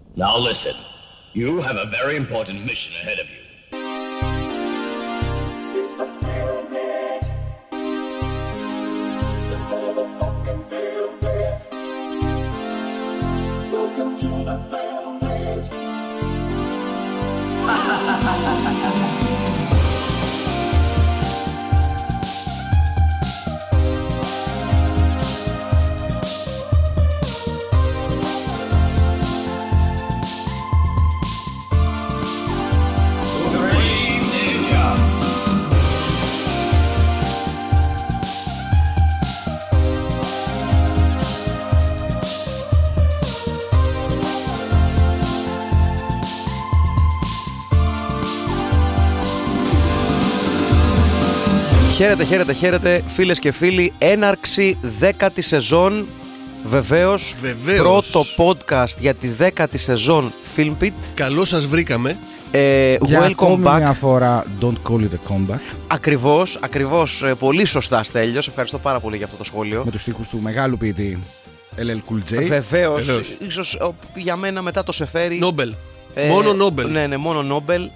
Now listen, you have a very important mission ahead of you. It's the Film Net. The motherfucking Film Net. Welcome to the Film Net. Χαίρετε φίλες και φίλοι, έναρξη 10η σεζόν, βεβαίως. Πρώτο podcast για τη 10η σεζόν Filmpit. Καλώς σας βρήκαμε. Για Welcome ακόμη back. μια φορά, don't call it a comeback. Ακριβώς, πολύ σωστά, Στέλιος, ευχαριστώ πάρα πολύ για αυτό το σχόλιο. Με τους στίχους του μεγάλου ποιητή LL Cool J. Βεβαίως, Βεβαίως. ίσως για μένα μετά το Σεφέρι. Νόμπελ. Μόνο Νόμπελ. Ναι, μόνο Νόμπελ.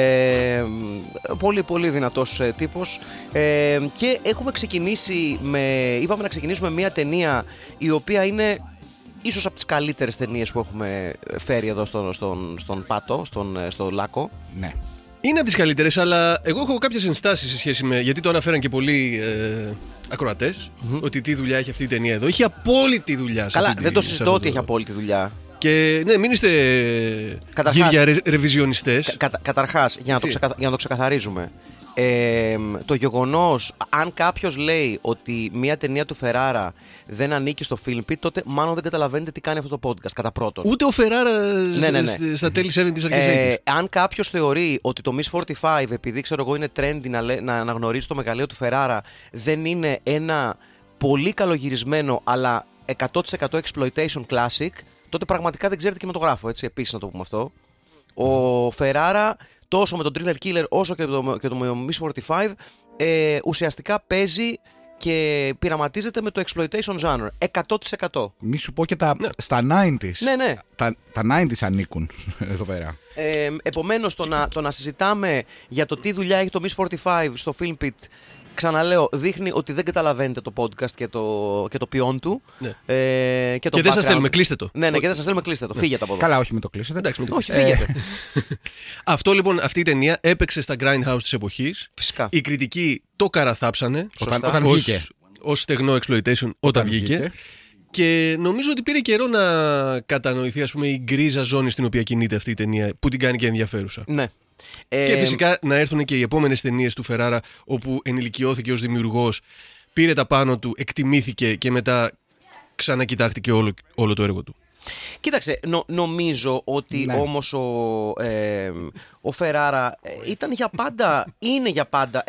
Πολύ δυνατός τύπος, και έχουμε ξεκινήσει είπαμε να ξεκινήσουμε μια ταινία η οποία είναι ίσως από τις καλύτερες ταινίες που έχουμε φέρει εδώ στον Πάτο, στο Λάκκο. Ναι. Είναι από τις καλύτερες, αλλά εγώ έχω κάποιες ενστάσεις σε σχέση με. Γιατί το αναφέραν και πολλοί ακροατές, ότι τι δουλειά έχει αυτή η ταινία εδώ. Έχει απόλυτη δουλειά. Καλά, δεν το συζητώ ότι έχει απόλυτη δουλειά. Και ναι, μην είστε γύρια ρεβιζιονιστές. Καταρχάς, για να το ξεκαθαρίζουμε, το γεγονός, αν κάποιος λέει ότι μια ταινία του Φεράρα δεν ανήκει στο Filmpit, τότε μάλλον δεν καταλαβαίνετε τι κάνει αυτό το podcast, κατά πρώτον. Ούτε ο Φεράρα Ναι. στα τέλη 70's, αρχές 80's. Αν κάποιος θεωρεί ότι το Miss 45, επειδή ξέρω εγώ είναι trendy να αναγνωρίζει το μεγαλείο του Φεράρα, δεν είναι ένα πολύ καλογυρισμένο αλλά 100% exploitation classic, τότε πραγματικά δεν ξέρετε κινηματογράφο, έτσι, επίσης να το πούμε αυτό. Ο Φεράρα, τόσο με τον Thriller Killer όσο και το Miss 45, ουσιαστικά παίζει και πειραματίζεται με το exploitation genre, 100%. Μη σου πω και στα 90s. Ναι. Τα 90s ανήκουν εδώ πέρα. Επομένως, το να συζητάμε για το τι δουλειά έχει το Miss 45 στο Filmpit, ξαναλέω, δείχνει ότι δεν καταλαβαίνετε το podcast και το ποιόν του. Ναι. Και δεν σας στέλνουμε, κλείστε το. Ναι, και δεν σας στέλνουμε, κλείστε το. Φύγετε από εδώ. Καλά, όχι, μην το κλείσετε. Εντάξει, μην το Όχι, φύγετε. Αυτό λοιπόν, αυτή η ταινία έπαιξε στα Grindhouse της εποχής. Φυσικά. Οι κριτικοί το καραθάψανε Όταν βγήκε. ως στεγνό exploitation όταν βγήκε. Και νομίζω ότι πήρε καιρό να κατανοηθεί, ας πούμε, η γκρίζα ζώνη στην οποία κινείται αυτή η ταινία, που την κάνει και ενδιαφέρουσα. Ναι. Και φυσικά να έρθουν και οι επόμενες ταινίες του Φεράρα, όπου ενηλικιώθηκε ως δημιουργός, πήρε τα πάνω του, εκτιμήθηκε και μετά ξανακοιτάχτηκε όλο το έργο του. Κοίταξε, νομίζω ότι όμως ο Φεράρα είναι για πάντα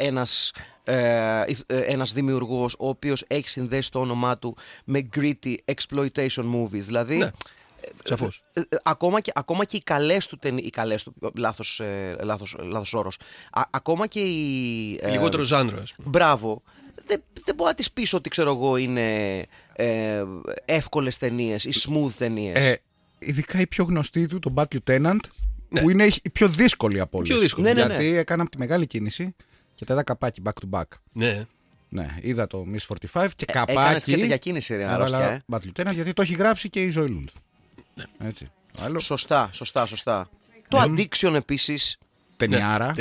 ένας δημιουργός ο οποίος έχει συνδέσει το όνομά του με gritty exploitation movies. Δηλαδή, ναι, σαφώς. Ακόμα και οι καλές του ταινίες, λάθος όρος, ακόμα και οι λιγότερο ζάνρο, ας πούμε. Μπράβο. Δεν μπορώ να τις πεις ότι, ξέρω εγώ, είναι εύκολες ταινίες ή smooth ταινίες. Ειδικά η πιο γνωστή του, το Bad Lieutenant, που είναι η πιο δύσκολη από όλες. Ναι. Γιατί έκανα τη μεγάλη κίνηση και τα είδα καπάκι back to back. Ναι. Ναι, είδα το Miss 45 και καπάκι. Έκανες και τέτοια κίνηση, ρε αρρώστια. Bad Lieutenant, γιατί το έχει γράψει και η Zoe Lund. Ναι. Έτσι. Άλλο. Σωστά. Το Addiction επίσης. Ταινιάρα.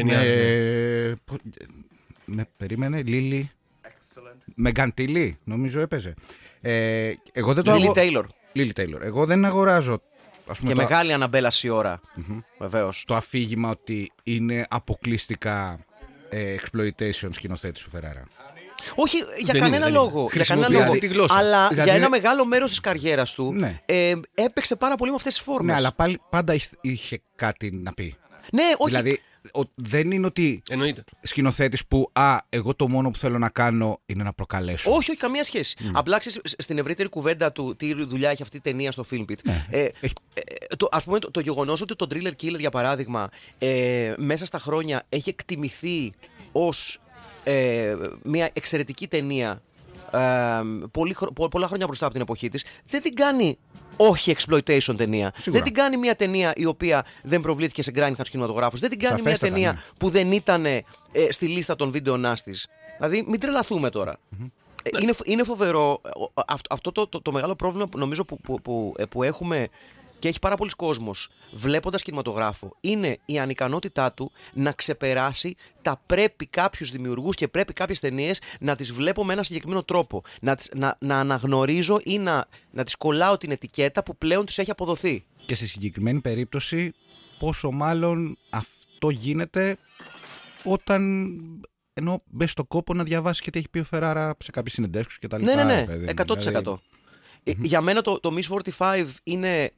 Περίμενε, Λίλι. Μεγκαντιλή, νομίζω έπαιζε. Εγώ δεν το Λίλι Τέιλορ. Εγώ δεν αγοράζω. Ας πούμε, και μεγάλη Αναμπέλα Σιώρα. Βεβαίως. Το αφήγημα ότι είναι αποκλειστικά exploitation σκηνοθέτης του Φεράρα. Όχι, για Δεν κανένα είναι. λόγο. Χρησιμοποιεί τη γλώσσα. Αλλά Δηλαδή, για ένα μεγάλο μέρος της καριέρας του, ναι, έπαιξε πάρα πολύ με αυτές τις φόρμες. Ναι, αλλά πάλι πάντα είχε κάτι να πει. Ναι, όχι. Δηλαδή, δεν είναι ότι Εννοείται. σκηνοθέτης που εγώ το μόνο που θέλω να κάνω είναι να προκαλέσω. Όχι, καμία σχέση. Απλά ξέρεις, στην ευρύτερη κουβέντα του τι δουλειά έχει αυτή η ταινία στο Filmpit. Ας πούμε το γεγονός ότι το Thriller Killer, για παράδειγμα, μέσα στα χρόνια έχει εκτιμηθεί ως μια εξαιρετική ταινία πολλά χρόνια μπροστά από την εποχή της, δεν την κάνει όχι exploitation ταινία. Σίγουρα. Δεν την κάνει μια ταινία η οποία δεν προβλήθηκε σε Grindhouse κινηματογράφους. Δεν την κάνει μια Σαφέστατα, ταινία ναι. που δεν ήταν στη λίστα των βίντεο νάστης. Δηλαδή, μην τρελαθούμε τώρα. Είναι φοβερό. Αυτό το μεγάλο πρόβλημα νομίζω που έχουμε και έχει πάρα πολλοί κόσμος βλέποντας κινηματογράφο είναι η ανικανότητά του να ξεπεράσει τα πρέπει κάποιους δημιουργούς και πρέπει κάποιες ταινίες να τις βλέπω με ένα συγκεκριμένο τρόπο. Να αναγνωρίζω ή να τις κολλάω την ετικέτα που πλέον τους έχει αποδοθεί. Και στη συγκεκριμένη περίπτωση, πόσο μάλλον αυτό γίνεται όταν. Ενώ μπες στο κόπο να διαβάσεις και τι έχει πει ο Φεράρα σε κάποιες συνεντεύξεις και τα λοιπά. Ναι, παιδί μου. 100%. Δηλαδή, Για μένα το Miss 45 είναι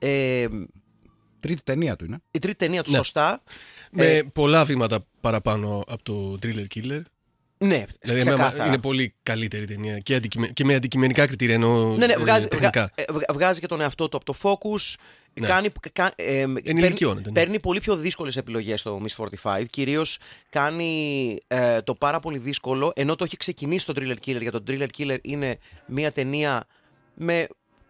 τρίτη ταινία του είναι. η τρίτη ταινία του, Ναι. σωστά. Με πολλά βήματα παραπάνω από το Thriller Killer. Ναι, Δηλαδή, ξεκάθαρα. είναι πολύ καλύτερη ταινία και με αντικειμενικά κριτήρια εννοώ Ναι, τεχνικά. βγάζει και τον εαυτό του από το focus. Ναι. Παίρνει Ενηλικιώνεται, ναι. πολύ πιο δύσκολες επιλογές στο Miss 45. Κυρίως κάνει το πάρα πολύ δύσκολο, ενώ το έχει ξεκινήσει το Thriller Killer. Για το Thriller Killer είναι μια ταινία με.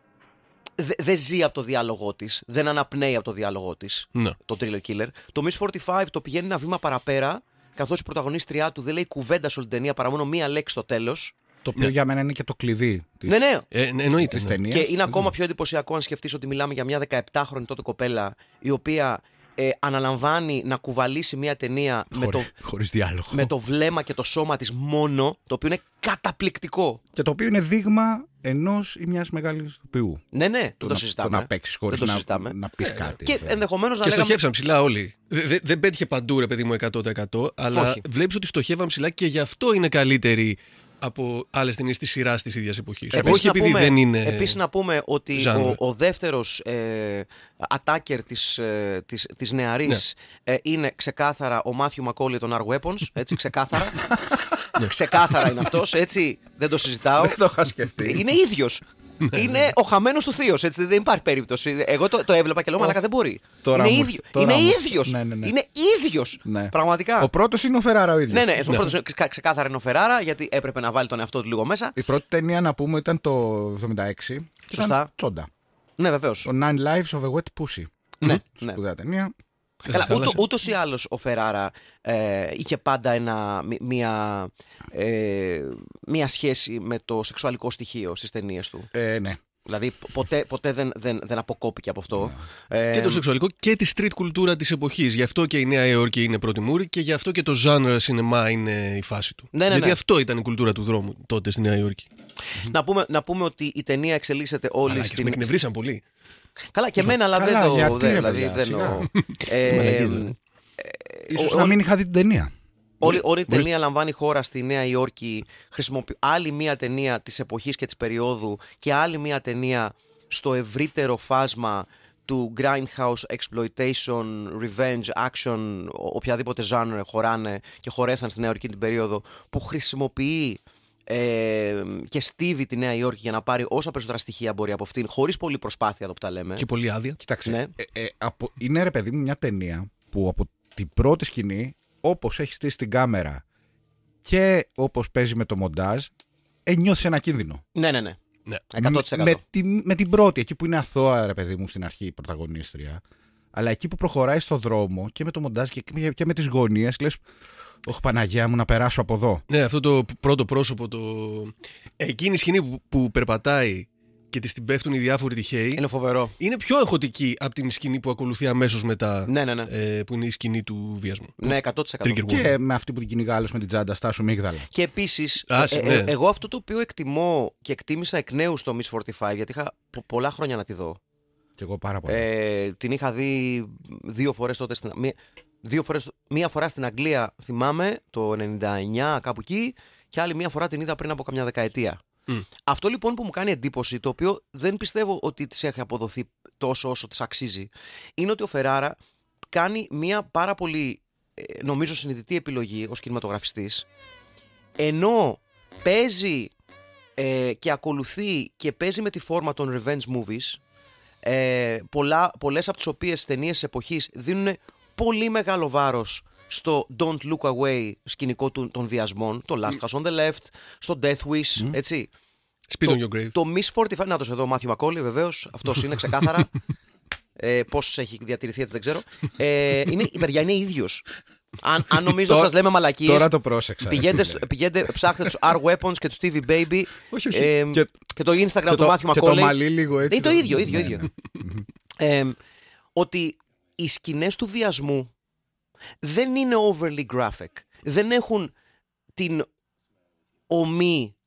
Δεν ζει από το διάλογό της, δεν αναπνέει από το διάλογό της, Ναι. το Thriller Killer. Το Miss 45 το πηγαίνει ένα βήμα παραπέρα, καθώς η πρωταγωνίστριά του δεν λέει κουβέντα σε όλη την ταινία παρά μόνο μία λέξη στο τέλος. Το οποίο για μένα είναι και το κλειδί της, Ναι, ναι. Εννοείται. της Ναι. ταινίας. Και είναι ακόμα πιο εντυπωσιακό αν σκεφτείς ότι μιλάμε για μια 17χρονη τότε κοπέλα η οποία αναλαμβάνει να κουβαλήσει μια ταινία Χωρίς διάλογο. με το βλέμμα και το σώμα της μόνο, το οποίο είναι καταπληκτικό. Και το οποίο είναι δείγμα ενός ή μιας μεγάλης ηθοποιού. Ναι, ναι, Το το συζητάμε. να παίξεις χωρίς Δεν το συζητάμε. να πεις κάτι. Και ενδεχομένως να Και λέγαμε. στοχεύσαν ψηλά όλοι. Δεν πέτυχε παντού, ρε παιδί μου, 100%. Αλλά Όχι. βλέπεις ότι στοχεύαν ψηλά και γι' αυτό είναι καλύτερη από άλλες ταινίες της σειράς της ίδιας εποχής. Επίσης Όχι επειδή δεν είναι. Επίσης να πούμε ότι genre. ο δεύτερος attacker της νεαρής είναι ξεκάθαρα ο Μάθιου Μακόλι των Our Weapons, έτσι, ξεκάθαρα. Ξεκάθαρα είναι αυτός, έτσι, δεν το συζητάω. Δεν το είχα σκεφτεί. Είναι ίδιος. Είναι ο χαμένος του θείος, έτσι, δεν υπάρχει περίπτωση. Εγώ το έβλεπα και λέω, μαλάκα δεν μπορεί. Τώρα Είναι μου- ίδιο. τώρα Είναι μου- ίδιος. Ναι, ναι, ναι. Είναι ίδιος. Ναι. Πραγματικά. Ο πρώτος είναι ο Φεράρα ο ίδιος. Ναι, ναι, ο πρώτος ξεκάθαρα είναι ο Φεράρα, γιατί έπρεπε να βάλει τον εαυτό του λίγο μέσα. Η πρώτη ταινία να πούμε ήταν το 76. και Σωστά. ήταν Τσόντα. Ναι, βεβαίως. Το Nine Lives of a Wet Pussy. Ναι, ναι. Σπουδαία ταινία. Καλά, Χάλασε. ούτως ή άλλως ο Φεράρα είχε πάντα μία σχέση με το σεξουαλικό στοιχείο στις ταινίες του. Ναι. Δηλαδή ποτέ δεν αποκόπηκε από αυτό. Και το σεξουαλικό και τη street κουλτούρα της εποχής. Γι' αυτό και η Νέα Υόρκη είναι πρώτη μούρη και γι' αυτό και το genre σινεμά είναι η φάση του. Ναι, ναι, Γιατί ναι. αυτό ήταν η κουλτούρα του δρόμου τότε στη Νέα Υόρκη. Να πούμε ότι η ταινία εξελίσσεται όλη Αλλά και στην. με εκνευρίσαν πολύ. Καλά, και εμένα, αλλά Καλά, δεν το. γιατί, ρε Δηλαδή, παιδιά, δεν σιγά. Ίσως ο- να μην είχα δει την ταινία. Όλη η ταινία λαμβάνει χώρα στη Νέα Υόρκη. Άλλη μία ταινία της εποχής και της περίοδου και άλλη μία ταινία στο ευρύτερο φάσμα του grindhouse, exploitation, revenge, action, οποιαδήποτε genre χωράνε και χωρέσαν στη Νέα Υόρκη την περίοδο, που χρησιμοποιεί και στίβει τη Νέα Υόρκη για να πάρει όσα περισσότερα στοιχεία μπορεί από αυτήν, χωρίς πολλή προσπάθεια εδώ που τα λέμε. Και πολύ άδεια. Κοίταξε. Ναι. Είναι ρε παιδί μου μια ταινία που από την πρώτη σκηνή, όπως έχει στήσει την κάμερα και όπως παίζει με το μοντάζ, νιώθεις ένα κίνδυνο. Ναι. Ναι. 100%. Με την πρώτη, εκεί που είναι αθώα ρε παιδί μου στην αρχή η πρωταγωνίστρια, αλλά εκεί που προχωράει στο δρόμο και με το μοντάζ και με τις γωνίες, λες, όχι Παναγία μου να περάσω από εδώ. Ναι, αυτό το πρώτο πρόσωπο, εκείνη η σκηνή που περπατάει και της την πέφτουν οι διάφοροι τυχαίοι, Είναι φοβερό. είναι πιο εγχωτική από την σκηνή που ακολουθεί αμέσως μετά, Ναι. που είναι η σκηνή του βιασμού. Ναι, 100%. Trigger warning. Και με αυτή που την κυνηγά άλλος με την τσάντα, στάσου μίγδαλα. Και επίσης, Ναι. εγώ αυτό το οποίο εκτιμώ και εκτίμησα εκ νέου στο Miss 45, γιατί είχα πολλά χρόνια να τη δω. Και εγώ πάρα πολύ. Την είχα δει 2 φορές τότε. Μία φορά στην Αγγλία, θυμάμαι, το 99, κάπου εκεί, και άλλη μία φορά την είδα πριν από καμιά δεκαετία. Αυτό λοιπόν που μου κάνει εντύπωση, το οποίο δεν πιστεύω ότι της έχει αποδοθεί τόσο όσο της αξίζει, είναι ότι ο Φεράρα κάνει μία πάρα πολύ, νομίζω, συνειδητή επιλογή ως κινηματογραφιστής, ενώ παίζει και ακολουθεί και παίζει με τη φόρμα των revenge movies, πολλές από τις οποίες ταινίες της εποχής δίνουν πολύ μεγάλο βάρος στο Don't Look Away σκηνικό των βιασμών, το Last House on the Left, στο Death Wish, έτσι. Spit on your grave. Το Miss 45, να το εδώ, Μάθιου Μακόλι, βεβαίως. Αυτός είναι ξεκάθαρα. Πώς έχει διατηρηθεί έτσι δεν ξέρω. Παιδιά, είναι ίδιος. Αν νομίζω ότι σας λέμε μαλακίες. Τώρα το πρόσεξα. Πηγαίνετε, ψάχτε τους R-Weapons και τους TV Baby. Όχι. Και το Instagram του Μάθιου Μακόλι. Και το μαλλί λίγο έτσι. Είναι το ίδιο. Ότι οι σκηνές του βιασμού δεν είναι overly graphic. Δεν έχουν την ομή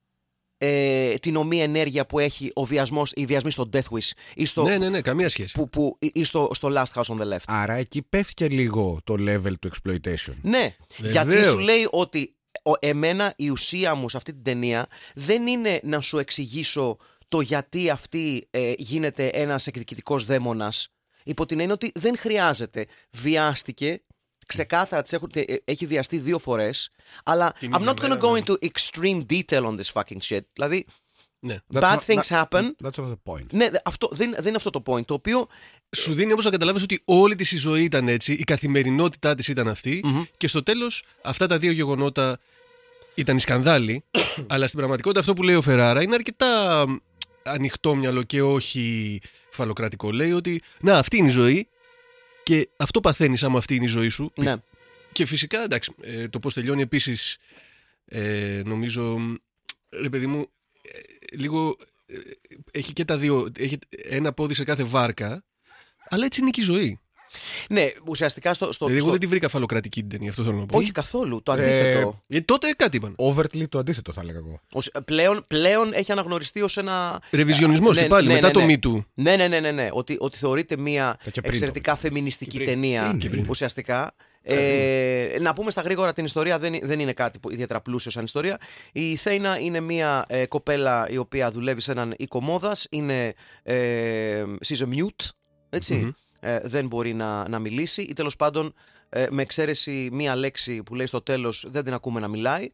ενέργεια που έχει οι βιασμοί στο Death Wish ή στο, ναι, καμία σχέση. Ή στο Last House on the Left. Άρα εκεί πέφτει και λίγο το level του exploitation. Ναι, γιατί σου λέει ότι εμένα η ουσία μου σε αυτή την ταινία δεν είναι να σου εξηγήσω το γιατί αυτή γίνεται ένας εκδικητικός δαίμονας, υπό την έννοια ότι δεν χρειάζεται. Βιάστηκε, ξεκάθαρα έχει βιαστεί 2 φορές, αλλά I'm not gonna go into extreme detail on this fucking shit. Δηλαδή, ναι. Bad things happen. That's not the point. Ναι, δεν είναι αυτό το point, το οποίο... Σου δίνει όμως να καταλάβεις ότι όλη της η ζωή ήταν έτσι, η καθημερινότητά της ήταν αυτή, και στο τέλος αυτά τα 2 γεγονότα ήταν η σκανδάλη, αλλά στην πραγματικότητα αυτό που λέει ο Φεράρα είναι αρκετά ανοιχτόμυαλο και όχι φαλοκρατικό. Λέει ότι να, αυτή είναι η ζωή και αυτό παθαίνεις άμα αυτή είναι η ζωή σου. Ναι. Και φυσικά, εντάξει, το πώς τελειώνει επίσης, νομίζω, ρε παιδί μου, λίγο έχει και τα 2, έχει ένα πόδι σε κάθε βάρκα, αλλά έτσι είναι και η ζωή. Ναι, ουσιαστικά δηλαδή, εγώ δεν τη βρήκα φαλοκρατική την ταινία, αυτό θέλω να πω. Όχι καθόλου, το αντίθετο. Τότε κάτι είπαν. Overtly το αντίθετο θα έλεγα εγώ. Πλέον έχει αναγνωριστεί ως ένα... Ρεβιζιονισμός και πάλι, μετά το Me Too. Ναι. Ότι θεωρείται μια εξαιρετικά φεμινιστική ταινία, ουσιαστικά. Να πούμε στα γρήγορα την ιστορία, δεν είναι κάτι ιδιαίτερα πλούσιο σαν ιστορία. Η Θέινα είναι μια κοπέλα η οποία δουλεύει σε έναν οίκο μόδας. She's a mute, έτσι. Δεν μπορεί να μιλήσει ή τέλος πάντων με εξαίρεση μία λέξη που λέει στο τέλος δεν την ακούμε να μιλάει.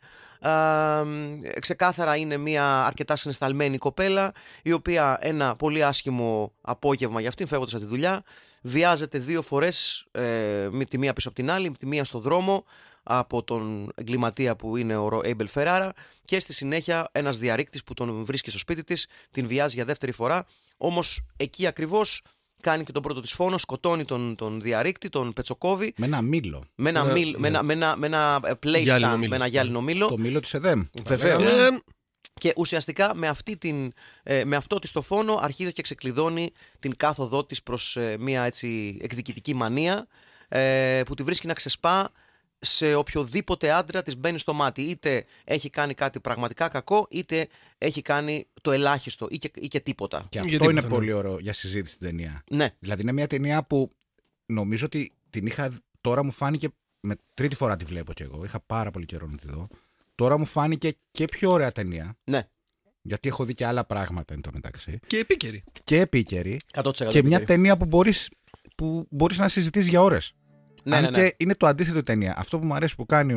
Ξεκάθαρα είναι μία αρκετά συναισθαλμένη κοπέλα η οποία ένα πολύ άσχημο απόγευμα για αυτήν φεύγοντας από τη δουλειά βιάζεται 2 φορές, με τη μία πίσω από την άλλη, με τη μία στο δρόμο από τον εγκληματία που είναι ο Έιμπελ Φεράρα, και στη συνέχεια ένας διαρρήκτης που τον βρίσκει στο σπίτι της την βιάζει για 2η φορά. Όμως εκεί ακριβώς κάνει και τον πρώτο της φόνο, σκοτώνει τον διαρρήκτη, τον πετσοκόβει. Με ένα μήλο. Με ένα playstand, με ένα γυάλινο μήλο. Το μήλο της ΕΔΕΜ. Βεβαίως. Και ουσιαστικά με αυτό της το φόνο αρχίζει και ξεκλειδώνει την κάθοδό της προς μια έτσι εκδικητική μανία, που τη βρίσκει να ξεσπά σε οποιοδήποτε άντρα της μπαίνει στο μάτι. Είτε έχει κάνει κάτι πραγματικά κακό, είτε έχει κάνει το ελάχιστο ή και τίποτα. Και αυτό είναι πολύ ωραίο για συζήτηση στην ταινία. Ναι. Δηλαδή είναι μια ταινία που νομίζω ότι την είχα. Τώρα μου φάνηκε. Με 3η φορά τη βλέπω κι εγώ. Είχα πάρα πολύ καιρό να τη δω. Τώρα μου φάνηκε και πιο ωραία ταινία. Ναι. Γιατί έχω δει και άλλα πράγματα εν τω μεταξύ. Και επίκαιρη. 100% και μια ταινία που μπορείς να συζητήσεις για ώρες. Ναι, Αν και είναι το αντίθετο η ταινία. Αυτό που μου αρέσει που κάνει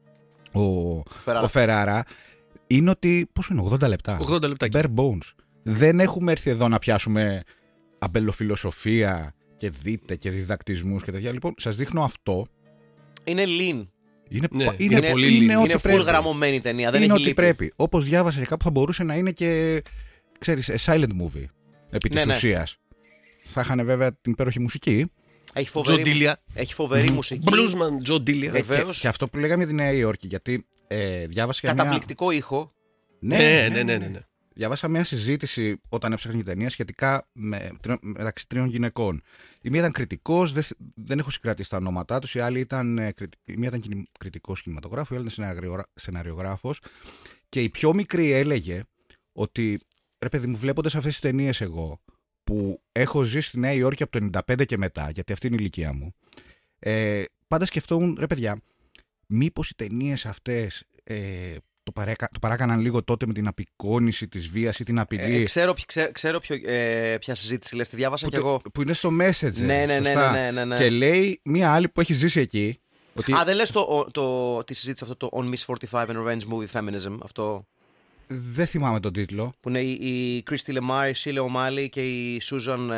ο Φεράρα είναι ότι. Πόσο είναι, 80 λεπτά. 80 λεπτάκια. Bare bones. Δεν έχουμε έρθει εδώ να πιάσουμε αμπελοφιλοσοφία και δείτε και διδακτισμούς και τέτοια. Λοιπόν, σας δείχνω αυτό. Είναι lean. Είναι πολύ lean. Είναι full γραμμωμένη η ταινία. Δεν είναι έχει ό,τι λύπη. πρέπει. Όπως διάβασα και κάπου θα μπορούσε να είναι και. Ξέρεις, silent movie. Επί της ουσίας. Θα είχαν βέβαια την υπέροχη μουσική. Έχει φοβερή μουσική. Bluesman, Τζο Ντίλια. Και αυτό που λέγαμε για τη Νέα Υόρκη, γιατί διάβασα καταπληκτικό ήχο. Ναι. Διάβασα μια συζήτηση όταν έψαχνα την ταινία σχετικά μεταξύ 3 γυναικών. Η μία ήταν κριτικός, δεν έχω συγκρατήσει τα ονόματά τους. Η μία ήταν κριτικός κινηματογράφου, η άλλη ήταν σεναριογράφος. Και η πιο μικρή έλεγε ότι ρε παιδί μου, βλέποντας αυτές τις ταινίες εγώ, που έχω ζήσει στη Νέα Υόρκη από το 95 και μετά, γιατί αυτή είναι η ηλικία μου, πάντα σκεφτόμουν, ρε παιδιά, μήπως οι ταινίες αυτές το παράκαναν λίγο τότε με την απεικόνιση της βίας ή την απειλή. Ξέρω ποια συζήτηση λες, τη διάβασα κι εγώ. Που είναι στο Messenger. Ναι. Και λέει μία άλλη που έχει ζήσει εκεί. Ότι... δεν λες τη συζήτηση αυτό, το On Miss 45 and Revenge Movie Feminism, αυτό. Δεν θυμάμαι τον τίτλο. Που είναι η Κρίστη Λεμάρ, η Σίλε Ομάλη και η Σούζαν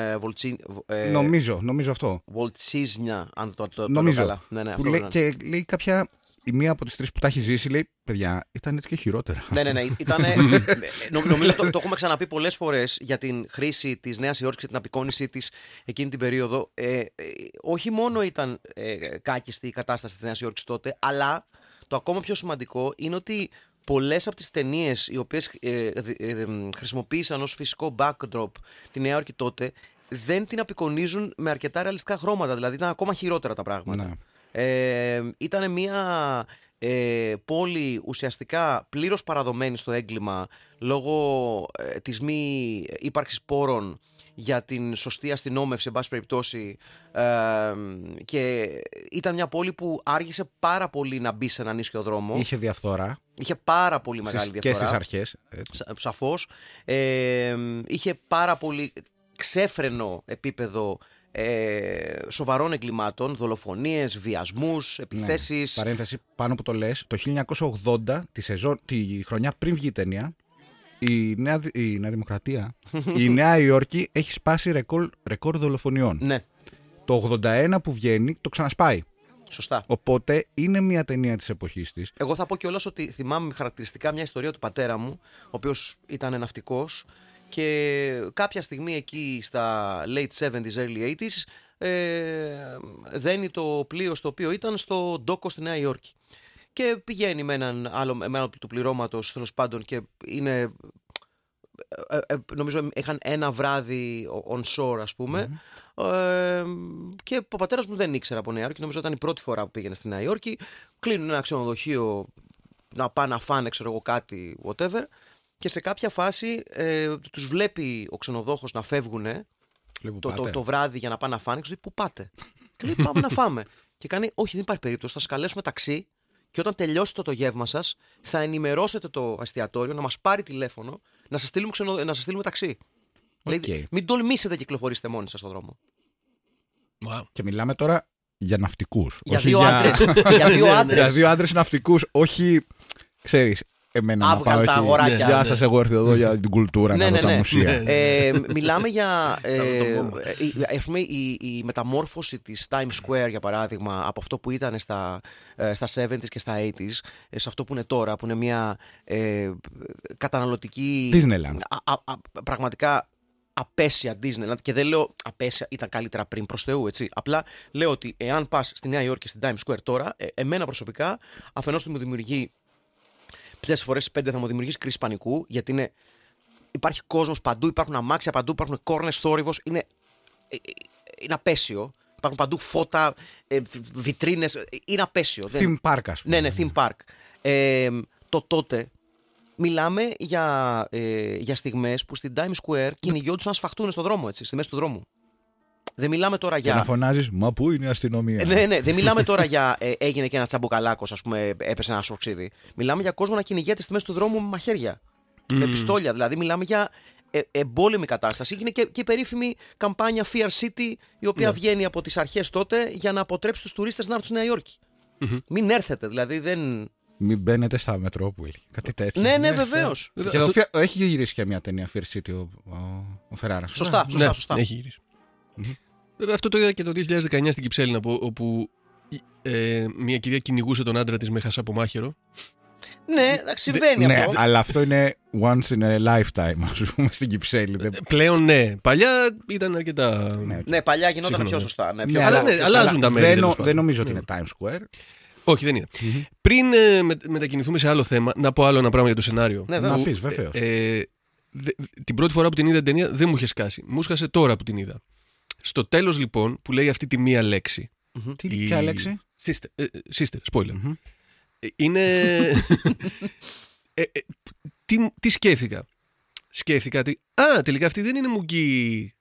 νομίζω αυτό. Βολτσίζνια, αν το νομίζω. καλά. Ναι, που λέει, και λέει κάποια η μία από τις τρεις που τα έχει ζήσει λέει: παιδιά, ήταν έτσι και χειρότερα. Ναι. Νομίζω το έχουμε ξαναπεί πολλές φορές για την χρήση της Νέας Υόρκης και την απεικόνισή της εκείνη την περίοδο. Όχι μόνο ήταν κάκιστη η κατάσταση της Νέας Υόρκης τότε, αλλά το ακόμα πιο σημαντικό είναι ότι πολλές από τις ταινίες οι οποίες χρησιμοποίησαν ως φυσικό backdrop τη Νέα Υόρκη τότε δεν την απεικονίζουν με αρκετά ρεαλιστικά χρώματα. Δηλαδή ήταν ακόμα χειρότερα τα πράγματα. Ναι. Ήταν μια πόλη ουσιαστικά πλήρως παραδομένη στο έγκλημα λόγω της μη ύπαρξης πόρων για την σωστή αστυνόμευση, εν πάση περιπτώσει, και ήταν μια πόλη που άργησε πάρα πολύ να μπει σε έναν ίσιο δρόμο. Είχε διαφθορά. Είχε πάρα πολύ μεγάλη διαφθορά. Και στις αρχές. Σαφώς. Είχε πάρα πολύ ξέφρενο επίπεδο σοβαρών εγκλημάτων, δολοφονίες, βιασμούς, επιθέσεις. Ναι, παρένθεση, πάνω που το λες, το 1980, τη χρονιά πριν βγει η ταινία, η Νέα Δημοκρατία, η Νέα Υόρκη έχει σπάσει ρεκόρ δολοφονιών. Ναι. Το 81 που βγαίνει το ξανασπάει. Σωστά. Οπότε είναι μια ταινία της εποχής της. Εγώ θα πω κιόλας ότι θυμάμαι χαρακτηριστικά μια ιστορία του πατέρα μου, ο οποίος ήταν ναυτικός και κάποια στιγμή εκεί στα late 70s, early 80s δένει το πλοίο στο οποίο ήταν στο ντόκο στη Νέα Υόρκη. Και πηγαίνει με έναν άλλο του πληρώματος, τέλος πάντων, και είναι. Νομίζω είχαν ένα βράδυ on shore, ας πούμε. Και ο πατέρας μου δεν ήξερε από Νέα Υόρκη. Νομίζω ήταν η πρώτη φορά που πήγαινε στη Νέα Υόρκη. Κλείνουν ένα ξενοδοχείο να πάνε να φάνε, ξέρω εγώ, κάτι, whatever. Και σε κάποια φάση τους βλέπει ο ξενοδόχος να φεύγουν το βράδυ για να πάνε να φάνε. Και τους λέει: πού πάτε? Και λέει: πάμε να φάμε. Και κάνει: όχι, δεν υπάρχει περίπτωση. Θα σας καλέσουμε ταξί. Και όταν τελειώσετε το γεύμα σας, θα ενημερώσετε το εστιατόριο να μας πάρει τηλέφωνο να σας στείλουμε ταξί. Okay. Δηλαδή, μην τολμήσετε κυκλοφορήσετε μόνοι σας στον δρόμο. Wow. Και μιλάμε τώρα για ναυτικούς. Για δύο άντρες. Για δύο άντρες ναυτικούς, όχι, ξέρεις, εμένα να πάω εκεί. Γεια σας, εγώ έρθω εδώ για την κουλτούρα, να δω τα μουσεία. Μιλάμε για ας πούμε, η μεταμόρφωση της Times Square, για παράδειγμα, από αυτό που ήταν στα 70s και στα 80s, σε αυτό που είναι τώρα, που είναι μια καταναλωτική Disneyland. Πραγματικά απέσια Disneyland. Και δεν λέω απέσια, ήταν καλύτερα πριν, προς Θεού, έτσι. Απλά λέω ότι εάν πας στη Νέα Υόρκη, στην Times Square τώρα, εμένα προσωπικά, αφενός μου δημιουργεί 5 φορές 5 θα μου δημιουργήσει κρίση πανικού, γιατί υπάρχει κόσμος παντού, υπάρχουν αμάξια παντού, υπάρχουν κόρνες, θόρυβος, είναι απέσιο. Υπάρχουν παντού φώτα, βιτρίνες, είναι απέσιο. Theme park, ας πούμε. Ναι, theme park. Τότε μιλάμε για στιγμές που στην Times Square κυνηγιόντουσαν να σφαχτούν στον δρόμο, έτσι, στη μέση του δρόμου. Δεν μιλάμε τώρα για. Και να φωνάζεις, μα πού είναι η αστυνομία? Ναι, δεν μιλάμε τώρα για έγινε και ένα τσαμπουκαλάκος, ας πούμε, έπεσε ένα σοξίδι. Μιλάμε για κόσμο να κυνηγιέται στη μέση του δρόμου με μαχαίρια. Με πιστόλια. Δηλαδή, μιλάμε για εμπόλεμη κατάσταση. Είναι και η περίφημη καμπάνια Fear City, η οποία βγαίνει από τις αρχές τότε για να αποτρέψει τους τουρίστες να έρθουν στη Νέα Υόρκη. Μην έρθετε, δηλαδή δεν. Μην μπαίνετε στα Μετρόπολη. Κάτι τέτοιο. Ναι, βεβαίως. Και έχει γυρίσει και μια ταινία Fear City ο Φεράρας. Σωστά. Έχει γυρίσει. Βέβαια, αυτό το είδα και το 2019 στην Κυψέλη, όπου μια κυρία κυνηγούσε τον άντρα της με χασαπομάχαιρο. Ναι, συμβαίνει αυτό. Ναι, αλλά αυτό είναι once in a lifetime, ας πούμε, στην Κυψέλη. Πλέον ναι. Παλιά ήταν αρκετά. Ναι, παλιά γινόταν πιο σωστά. Αλλάζουν τα μέρη. Δεν νομίζω ότι είναι Times Square. Όχι, δεν είναι. Πριν μετακινηθούμε σε άλλο θέμα, να πω άλλο ένα πράγμα για το σενάριο. Ναι, να πεις, βεβαίως. Την πρώτη φορά που την είδα την ταινία δεν μου είχε σκάσει. Μου σκάσε τώρα που την είδα. Στο τέλος, λοιπόν, που λέει αυτή τη μία λέξη. Ποια λέξη? Sister, spoiler. Είναι. Τι σκέφτηκα. Σκέφτηκα ότι. Τελικά αυτή δεν είναι μουγκή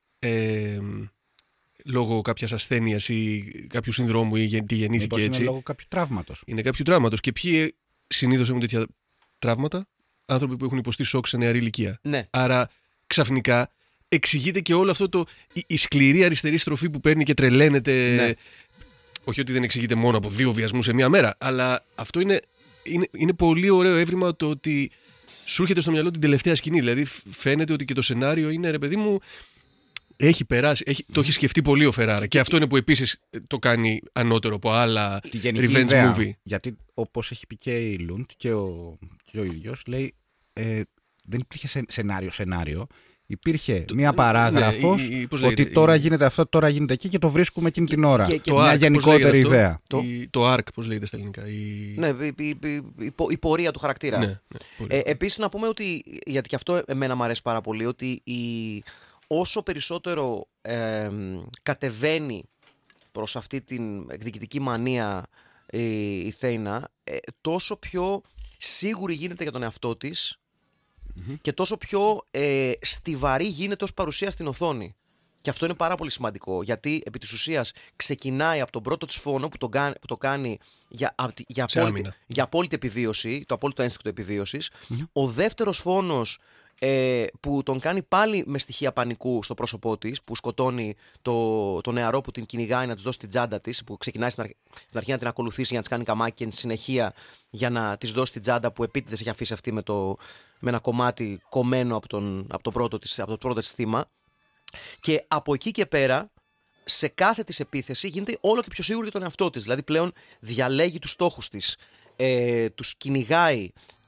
λόγω κάποιας ασθένειας ή κάποιου συνδρόμου ή τη γεννήθηκε έτσι. Είναι λόγω κάποιου τραύματος. Είναι κάποιου τραύματος. Και ποιοι συνήθως έχουν τέτοια τραύματα? Άνθρωποι που έχουν υποστεί σοκ σε νεαρή ηλικία. Ναι. Άρα ξαφνικά εξηγείται και όλο αυτό η σκληρή αριστερή στροφή που παίρνει και τρελαίνεται. Ναι. Όχι ότι δεν εξηγείται μόνο από 2 βιασμούς σε μία μέρα, αλλά αυτό είναι πολύ ωραίο έβριμα, το ότι σου έρχεται στο μυαλό την τελευταία σκηνή. Δηλαδή φαίνεται ότι και το σενάριο είναι, ρε παιδί μου, Έχει περάσει, το έχει σκεφτεί πολύ ο Φεράρα. Και αυτό είναι που επίσης το κάνει ανώτερο από άλλα Τη γενική revenge ιδέα, movie. γιατί όπως έχει πει και η Λούντ και ο ίδιος, λέει δεν υπήρχε σενάριο. Υπήρχε μία παράγραφος πώς ότι λέγεται, τώρα γίνεται αυτό, τώρα γίνεται εκεί και το βρίσκουμε εκείνη την ώρα. και Μια arc, γενικότερη πώς λέγεται ιδέα. αυτό? Το arc, πώς λέγεται στα ελληνικά. Ναι, η πορεία του χαρακτήρα. Ναι, πολύ. Επίσης να πούμε ότι, γιατί και αυτό εμένα μου αρέσει πάρα πολύ, ότι όσο περισσότερο κατεβαίνει προς αυτή την εκδικητική μανία η Θέινα, τόσο πιο σίγουρη γίνεται για τον εαυτό της και τόσο πιο στιβαρή γίνεται ως παρουσία στην οθόνη. Και αυτό είναι πάρα πολύ σημαντικό, γιατί επί της ουσίας ξεκινάει από τον πρώτο της φόνο που το κάνει για απόλυτη επιβίωση, το απόλυτο ένστικτο επιβίωσης. Ο δεύτερος φόνος που τον κάνει πάλι με στοιχεία πανικού στο πρόσωπό της, που σκοτώνει το νεαρό που την κυνηγάει να της δώσει την τσάντα της, που ξεκινάει στην αρχή να την ακολουθήσει για να της κάνει καμάκι και στη συνεχεία για να της δώσει την τσάντα που επίτηδες έχει αφήσει αυτή με ένα κομμάτι κομμένο από το πρώτο της θύμα. Και από εκεί και πέρα, σε κάθε της επίθεση γίνεται όλο και πιο σίγουρη για τον εαυτό της. Δηλαδή πλέον διαλέγει τους στόχους της, τους κυνηγάει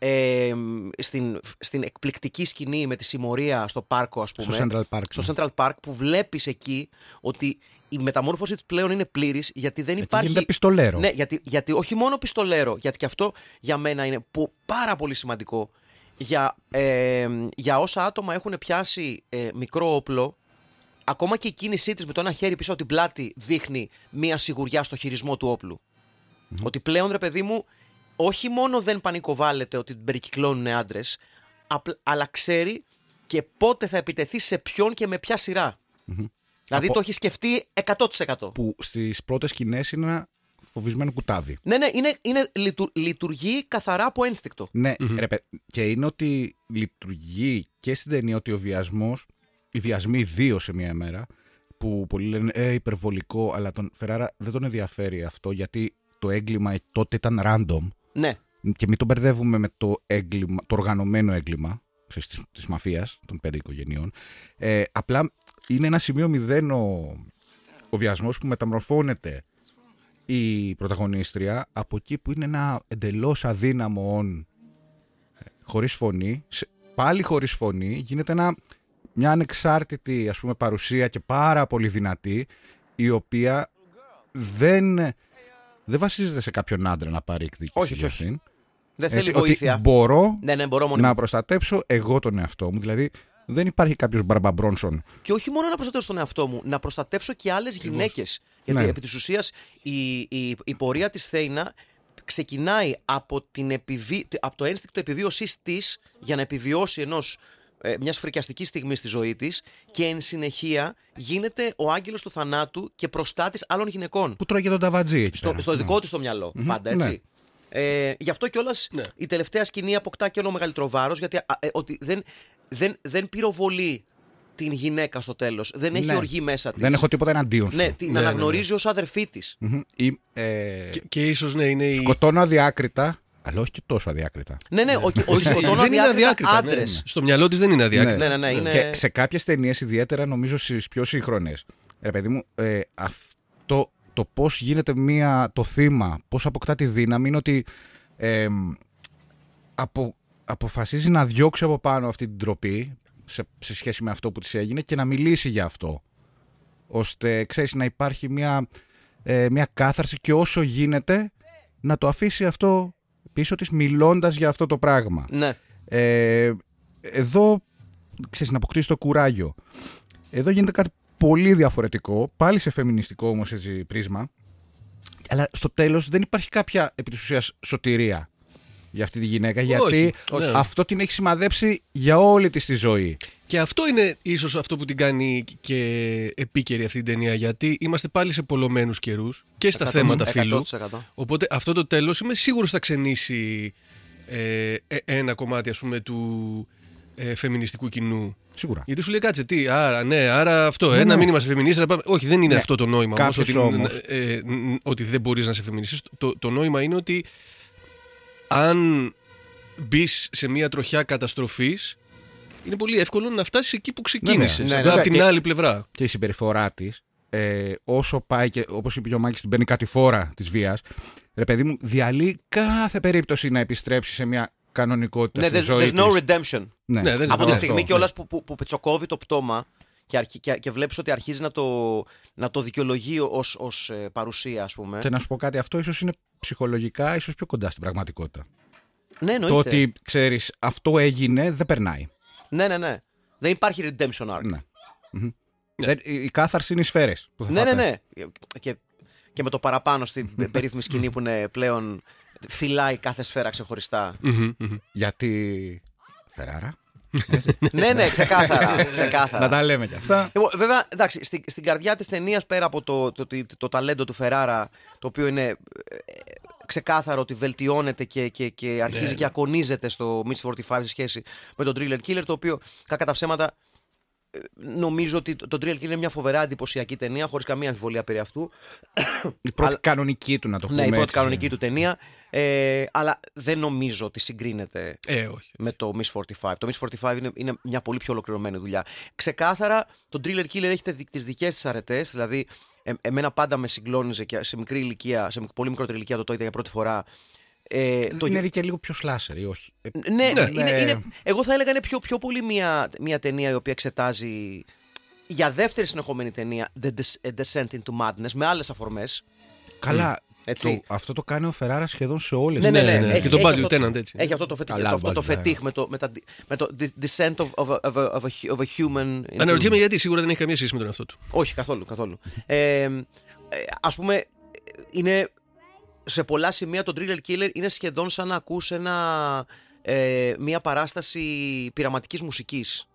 στην εκπληκτική σκηνή με τη συμμορία στο πάρκο, ας πούμε. Στο Central Park, που βλέπεις εκεί ότι η μεταμόρφωση της πλέον είναι πλήρης, γιατί δεν υπάρχει. Γίνεται πιστολέρο. Ναι, γιατί όχι μόνο πιστολέρο, γιατί και αυτό για μένα είναι πάρα πολύ σημαντικό. Για όσα άτομα έχουν πιάσει μικρό όπλο, ακόμα και η κίνησή της με το ένα χέρι πίσω από την πλάτη δείχνει μία σιγουριά στο χειρισμό του όπλου. Ότι πλέον, ρε παιδί μου, όχι μόνο δεν πανικοβάλλεται ότι την περικυκλώνουν άντρες, αλλά ξέρει και πότε θα επιτεθεί σε ποιον και με ποια σειρά. Δηλαδή το έχει σκεφτεί 100%. Που στις πρώτες σκηνές είναι ένα φοβισμένο κουτάβι. Ναι, λειτουργεί καθαρά από ένστικτο. Ναι, και είναι ότι λειτουργεί και στην ταινία ότι οι βιασμοί ιδίως σε μία μέρα, που πολλοί λένε υπερβολικό, αλλά τον Φεράρα δεν τον ενδιαφέρει αυτό, γιατί το έγκλημα τότε ήταν random. Ναι. Και μην το μπερδεύουμε με το οργανωμένο έγκλημα της μαφίας των 5 οικογενειών. Απλά είναι ένα σημείο 0 ο βιασμός που μεταμορφώνεται η πρωταγωνίστρια από εκεί που είναι ένα εντελώς αδύναμο χωρίς φωνή, πάλι χωρίς φωνή, γίνεται μια ανεξάρτητη, ας πούμε, παρουσία και πάρα πολύ δυνατή, η οποία δεν βασίζεται σε κάποιον άντρα να πάρει εκδίκηση. Όχι. Δεν θέλει βοήθεια. Ότι μπορώ μπορώ να προστατέψω εγώ τον εαυτό μου. Δηλαδή δεν υπάρχει κάποιος Μπαρμπαμπρόνσον. Και όχι μόνο να προστατεύσω τον εαυτό μου, να προστατεύσω και άλλες γυναίκες. Γιατί επί της ουσίας η πορεία της Θέινα ξεκινάει από το ένστικτο επιβίωσής της για να επιβιώσει μιας φρικιαστικής στιγμής στη ζωή της, και εν συνεχεία γίνεται ο άγγελος του θανάτου και προστάτης άλλων γυναικών. Που τρώγε τον ταβατζή. Στο δικό της το μυαλό, πάντα έτσι. Γι' αυτό κιόλας η τελευταία σκηνή αποκτά και ένα μεγαλύτερο βάρος, γιατί ότι δεν πυροβολεί την γυναίκα στο τέλος. Δεν έχει οργή μέσα της. Δεν έχω τίποτα εναντίον σου. Ναι, την αναγνωρίζει ως αδερφή της. Και ίσως είναι σκοτώνω αδιάκριτα, αλλά όχι και τόσο αδιάκριτα. Ναι, ότι σκοτώνω αδιάκριτα άντρες. Ναι. Στο μυαλό της δεν είναι αδιάκριτα. Ναι, είναι... Και σε κάποιες ταινίες, ιδιαίτερα νομίζω στις πιο σύγχρονες, ρε παιδί μου, αυτό το πώς γίνεται το θύμα, πώς αποκτά τη δύναμη, είναι ότι αποφασίζει να διώξει από πάνω αυτή την ντροπή σε σχέση με αυτό που της έγινε και να μιλήσει για αυτό. Ώστε, ξέρεις, να υπάρχει μια κάθαρση και όσο γίνεται να το αφήσει αυτό πίσω της, μιλώντας για αυτό το πράγμα. Ναι. Εδώ, ξέρεις, να αποκτήσει το κουράγιο. Εδώ γίνεται κάτι πολύ διαφορετικό, πάλι σε φεμινιστικό όμως έτσι πρίσμα, αλλά στο τέλος δεν υπάρχει κάποια επί της ουσίας σωτηρία για αυτή τη γυναίκα, γιατί αυτό την έχει σημαδέψει για όλη της τη ζωή. Και αυτό είναι ίσως αυτό που την κάνει και επίκαιρη αυτή την ταινία, γιατί είμαστε πάλι σε πολλωμένους καιρούς και στα θέματα φύλου. Οπότε αυτό το τέλος είμαι σίγουρος θα ξενήσει ένα κομμάτι, ας πούμε, του φεμινιστικού κοινού. Σίγουρα. Γιατί σου λέει κάτσε τι, άρα αυτό, να μην είμαστε φεμινίστες. Όχι, δεν είναι αυτό το νόημα όμως, ότι δεν μπορείς να είσαι φεμινιστής. Το νόημα είναι ότι αν μπεις σε μια τροχιά καταστροφής, είναι πολύ εύκολο να φτάσεις εκεί που ξεκίνησες. Ναι, ναι, Από ναι. την Και- άλλη πλευρά. Και η συμπεριφορά τη, όσο πάει και όπως είπε ο Μάκης, την παίρνει κατηφόρα της βίας, ρε παιδί μου, διαλύει κάθε περίπτωση να επιστρέψει σε μια κανονικότητα Ναι, στη there's, ζωή there's no της. redemption. Ναι. Ναι, δεν Από τη αυτό. στιγμή Αυτό, κιόλας που πετσοκόβει το πτώμα και βλέπεις ότι αρχίζει να το δικαιολογεί ως παρουσία, ας πούμε. Και να σου πω κάτι, αυτό ίσως είναι ψυχολογικά ίσως πιο κοντά στην πραγματικότητα. Ναι, εννοείται. Το ότι, ξέρεις, αυτό έγινε δεν περνάει. Ναι. Δεν υπάρχει redemption arc. Ναι. Μμμ. Η κάθαρση είναι οι σφαίρες που θα Ναι, φάτε. ναι. Και με το παραπάνω στην περίφημη σκηνή που είναι πλέον φυλάει κάθε σφαίρα ξεχωριστά. Γιατί... Φεράρα. Ναι, ξεκάθαρα. Να τα λέμε κι αυτά. Λοιπόν, βέβαια, εντάξει, στην καρδιά της ταινίας, πέρα από το ταλέντο του Φεράρα, το οποίο είναι ξεκάθαρο ότι βελτιώνεται και αρχίζει και ακονίζεται στο Miss 45 σε σχέση με τον Driller Killer, το οποίο, κακά τα ψέματα, νομίζω ότι το Driller Killer είναι μια φοβερά εντυπωσιακή ταινία, χωρίς καμία αμφιβολία περί αυτού. Η πρώτη κανονική του, να το πούμε Ναι, η πρώτη έτσι. κανονική του ταινία. Αλλά δεν νομίζω ότι συγκρίνεται Όχι. με το Miss 45. Το Miss 45 είναι μια πολύ πιο ολοκληρωμένη δουλειά. Ξεκάθαρα, το Driller Killer έχει τις δικές της αρετές. Δηλαδή, εμένα πάντα με συγκλώνιζε και σε μικρή ηλικία, σε πολύ μικρότερη ηλικία το είδα για πρώτη φορά. Είναι και λίγο πιο σλάσερ ή όχι. Ναι, Ναι. εγώ θα έλεγα είναι πιο πολύ μια ταινία η οποία εξετάζει για δεύτερη συνεχόμενη ταινία The Descent into Madness με άλλες αφορμές. Καλά. Έτσι. Αυτό το κάνει ο Φεράρα σχεδόν σε όλες Ναι, τις ναι. ταινίες. Και τον Έχει Bad αυτό- Lieutenant, έτσι. Έχει αυτό το φετίχ, Καλά, αυτό το βάλει, φετίχ με το Descent of a Human. Αναρωτιέμαι γιατί, σίγουρα δεν έχει καμία σχέση με τον εαυτό του. Όχι, καθόλου. Ας πούμε, είναι σε πολλά σημεία το Driller Killer είναι σχεδόν σαν να ακούς μια παράσταση πειραματικής μουσικής.